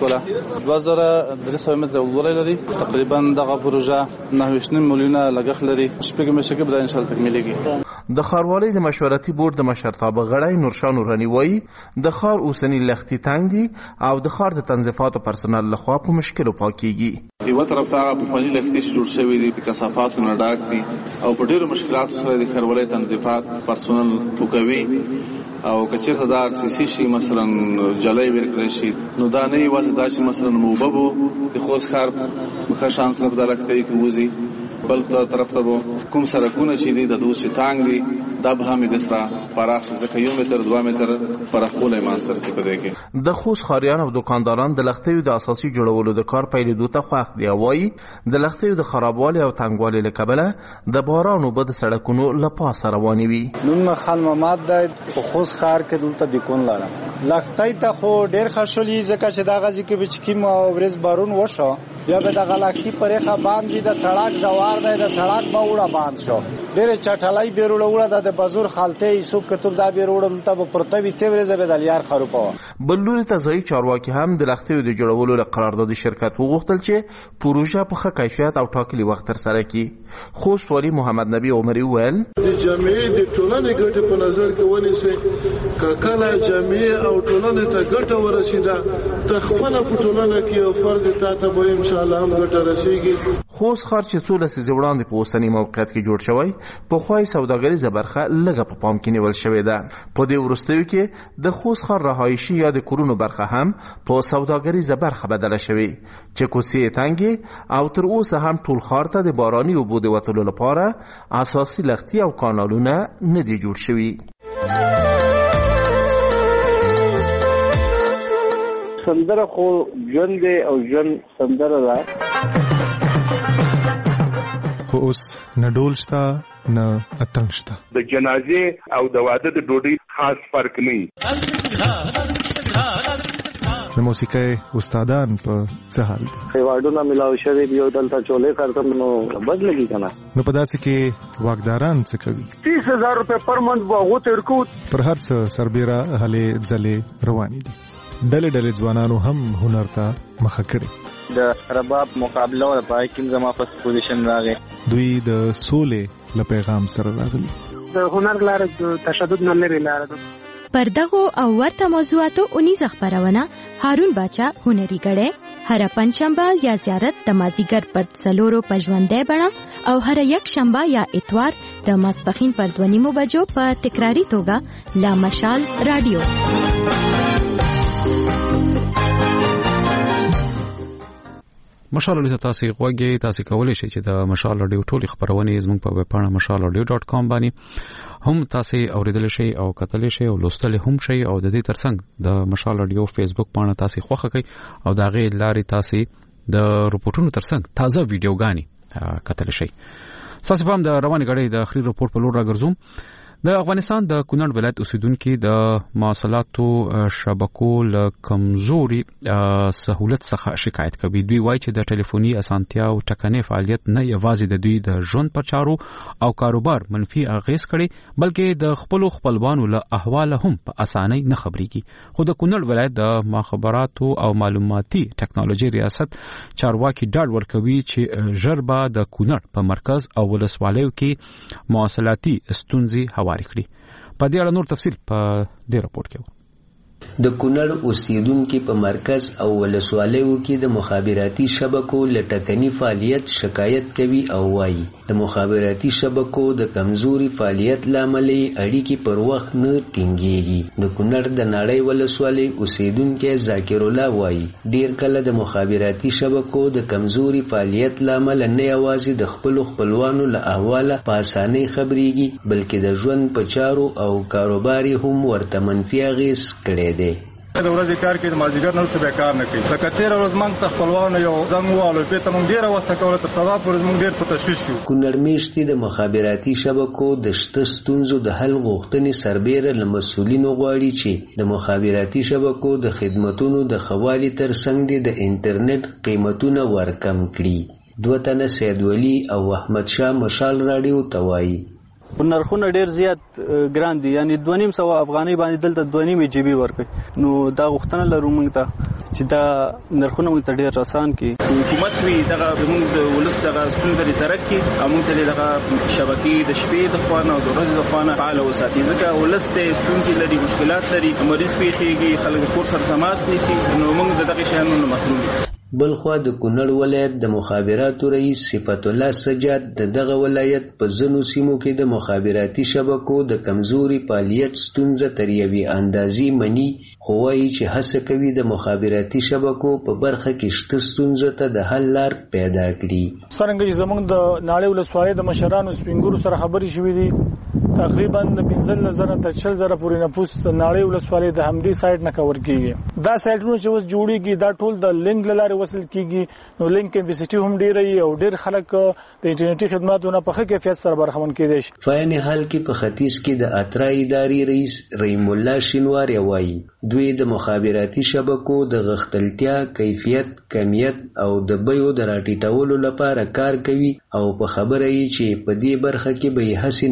Speaker 14: شوله 2000 متر ولې لري، تقریبا دغه پروژه 9.9 میلیونه لګښت لري. شپږ میاشتې به ان شاء الله تکمیلېږي.
Speaker 13: د ښاروالۍ د مشورتي بورډ د مشرتابه غړی نورشاه نوراني وایي د ښار اوسنی لختې تنګ دي او د ښار د تنظیفاتو پرسنل لخوا په مشکلو پاکېږي.
Speaker 15: یو طرف ته په فني لختې چې جوړ شوی دي په کثافاتو نه ډک دي او په ډېرو مشکلاتو سره د ښاروالۍ تنظیفات پرسنل ټوکوي او کچیر هزار سیسی شي مثلا جلای ورکړي شي، نو دا نه یوازې دا چې مثلا موببو د خوست ښار مخه شان صرف د لختې کې وځي، بل طرف ته کوم سرکونه چې دي د دوه تانګ دي دا به هم د سره پراخ شي ځکه 1 متر 2 متر پراخوله مانسر څه پدې کې.
Speaker 13: د خوست ښاریان او دکانداران د لختې د اساسي جوړولو د کار پیلېدو ته خوښ دي او وايي د لختې د خرابوالي او تنګوالي له کبله د باران او بد سړکونو لپاسه رواني وي.
Speaker 16: نن خان محمد د خوست ښار کې دلته د کون لاره لختې ته خو ډېر خښولي ځکه چې دا غزي کې بچکیم او ورځ بارون وشو بیا به د غلختي پرېخه باندې د سړک جوار دی د سړک به وړه باند شو ډېر چټلای بیروړه وړه د بازور خالته یوسف کتر دا بیروړه دلته پرته وی څه ورځ به د لیار خروپه.
Speaker 13: بلوري ته ځای چارواکي هم د لختې د جوړولو له قرارداد شرکت وغوښتل چې پروژه په ښه کیفیت او ټاکلي وخت تر سره کړي. خوست والي محمد نبی عمري ویل
Speaker 30: د جامعې د ټولنې ګټې په نظر کې ونیسي کله جامعې او ټولنې ته ګټه ورسیده ته خپل په ټولنه کې یو فرد ته به ان شاء الله هم ګټه رسیږي.
Speaker 13: خوست ښار چې څو لسیزې وړاندې په اوسني موقعیت کې جوړ شوی پخوایي سوداګریزه برخه لږه په پام کې نیول شوې ده. په دې وروستیو کې د خوست ښار رهایشي یا د کورونو برخه هم په سوداګریزه برخه بدله شوې چې کوڅې تنګې او تر اوسه هم ټول ښار ته د باراني اوبو د وتلو لپاره اساسي لښتي او کانالونه نه دي جوړ شوي.
Speaker 22: سندره خو ژوند دی او ژوند سندره ده،
Speaker 12: خو اوس نه ډول شته نه اتڼ شته.
Speaker 3: د جنازې او د واده د ډوډۍ خاص فرق نه.
Speaker 12: د موسیقۍ استادان په څه حال دي؟
Speaker 22: ایوارډونه ملاو شوي دي او دلته چولې کارتم نو بد لګي کنه.
Speaker 12: نو په داسې کې واکداران څه کوي؟
Speaker 22: 30,000 روپے پر منث واغو تر کو
Speaker 12: پر هر څه سربېره هلې ځلې روانې دي. ډلې ډلې ځوانانو هم هنر ته مخه کړې.
Speaker 22: د رباب مقابله او پای کې زما فرست پوزیشن راغی.
Speaker 12: دوی د سولې له پیغام سره راغلي.
Speaker 22: د هنر لاره د تشدد نه لري لاره ده.
Speaker 6: پر دغه او ورته موضوعاتو 19 خبرونه هارون باچا هنري غړې هر پنځشنبه یا زیارت د مازیګر پر څلورو پژوندې بڼه او هر یک شنبه یا اتوار د ماسپخین پر 2:30 بجو په تکراری توګه لا مشال رادیو.
Speaker 1: مشال رادیو تاسو غوږی تاسو کولای شئ چې د مشال رادیو ټولې خبرونه زموږ په ویب پاڼه mashalradio.com باندې هم تاسو اوریدل شئ او کتل شئ او لوستل هم شئ او د دې ترڅنګ د مشال رادیو فیسبوک پاڼه تاسو خوښه کړئ او دا غي لاري تاسو د رپورټونو ترڅنګ تازه ویډیوګانی کتل شئ. تاسو په هم د رواني غړي د اخري رپورټ په لور راګرځوم. د افغانستان د کونړ ولایت اوسیدونکو د مواصلاتو شبکو له کمزوري سہولت څخه شکایت کوي. دوی وایي چې د ټلیفوني اسانتیا او ټکنۍ فعالیت نه یوازې د دوی د ژوند پر چارو او کاروبار منفي اغیز کړي بلکې د خپلوانو له احواله هم په اسانۍ نه خبريږي. خو د کونړ ولایت د مخابراتو او معلوماتي ټکنالوژي ریاست چارواکي ډاډ ورکوي چې ژربا د کونړ په مرکز او ولسوالیو کې مواصلاتي ستونزې په دې اړه نور تفصیل په دې راپور کې.
Speaker 7: د کونړ اوسیدونکو په مرکز او ولسوالیو کې د مخابراتي شبکو لټکنی فعالیت شکایت کوي او وایي د مخابراتي شبکو د کمزوري فعالیت لامل اړیکې پر وخت نه ټینګېږي. د کونړ د ناړۍ ولسوالۍ اوسیدونکو ذاکر الله وایي ډیر کله د مخابراتي شبکو د کمزوري فعالیت لامل نه یوازې د خپلوانو له احواله په اسانۍ خبريږي بلکې د ژوند په چارو او کاروبار هم ورته منفي اغیز کړي.
Speaker 8: د ورځې کار کې د مازیګر نه څه کار نه کوي. لکه 13 ورځې موږ ته خپلوانو یو زنګ ووالو په تمون ډیره وسه کوله تر سبا پورې موږ ډیر په تشویش کې.
Speaker 7: کونړ میشتي د مخابراتي شبکو د شته ستونزو د حل غوښتنې سربېره له مسؤلینو غواړي چې د مخابراتي شبکو د خدماتو د خوالي ترڅنګ د انټرنیټ قیمتونه ورکم کړي. دوه تنه سید ولی او احمد شاه مشال رادیو توایي
Speaker 10: نرخونه ډیر زیات ګران دي، یعنی 2.5 افغانۍ باندې دلته 2.5 جی بي ورکړي. نو دا غوښتنه لرو موږ ته چې دا نرخونه موږ ته ډیر آسان کړي.
Speaker 17: حکومت وی دغه موږ د ولس دغه ستونزې ترکي او موږ ته دغه شبکې د شپې د خوانه او د ورځې د خوانه فعال وساتي. ځکه ولس ته ستونزې لري، مشکلات لري، مریض پیښیږي، خلک کور سره تماس نیسي. نو موږ دغه شیانو نه محروم یو.
Speaker 7: بلخوا د کونړ ولایت د مخابراتو رئیس صفت الله سجاد دغه ولایت په ځینو سیمو کې د مخابراتي شبکو د کمزوري فعالیت ستونزه تر یوې اندازې مني، خو وایي چې هڅه کوي د مخابراتي شبکو په برخه کې شته ستونزه ته د حل لار پیدا کړي.
Speaker 10: څنګه چې زموږ د ناړۍ ولسوالۍ د مشرانو سپینګورو سره خبرې شوې دي، تقریبا 15,000 تر 40,000 پورې نفوس د ناړۍ ولسوالۍ د همدې سایت نه کور کیږي. دا سایټونه چې اوس جوړیږي دا ټول د لینک لاره وصل کیږي. نو لینک کیپاسټي هم ډیره وي او ډیر خلک د انټرنیټي خدماتو نه په ښه کیفیت سره برخمن کیدي شي.
Speaker 7: په عین حال کې په ختیځ کې د اترا ادارې رئیس رحیم الله شینواری وایي دوی د مخابراتي شبکو د غښتلتیا، کیفیت، کمیت او د بیو د راټیټولو لپاره کار کوي او په خبره یې چې په دې برخه کې به هڅې نتیجه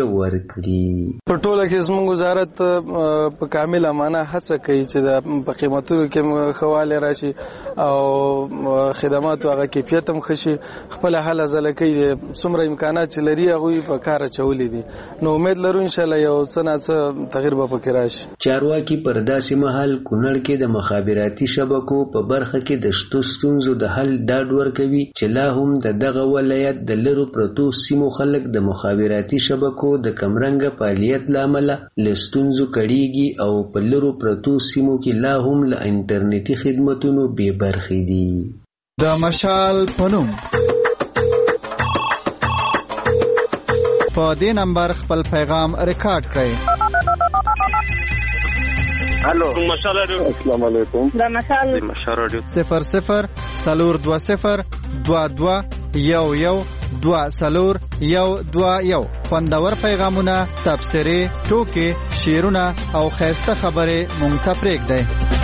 Speaker 7: ورکړي.
Speaker 18: په ټوله کې زموږ وزارت په کامله معنا هڅه کوي چې په قیمتونو کې خواله راشي او خدمات او کیفیت هم خشي. خپل حل ځل کوي څومره امکانات چې لري هغه په کار چولې دي. نو امید لرو ان شاء الله یو څه نه څه تغییر به پکې راشي.
Speaker 7: چارواکي پر داسې مهال کونړ کې د مخابراتي شبکو په برخه کې د شتو ستونزو د حل ډاډ ورکوي چې لا هم دغه ولایت د لرو پرتو سیمو خلک د مخابراتي شبکو د کمرنګ فعالیت لامل له ستونزو کړيږي او په لرو پرتو سیمو کې لا هم له انټرنیټي خدماتونو بې برخې دي.
Speaker 19: د مشال پنوم په دې نمبر خپل پیغام ریکارډ کړئ.
Speaker 20: الو مشال رادیو. السلام علیکم. دا مشال رادیو
Speaker 19: 00 420 22 11 2 خوندور پیغامونه، تبصرې، ټوکې، شعرونه او خیسته خبرې مونږ ته پرېږدئ.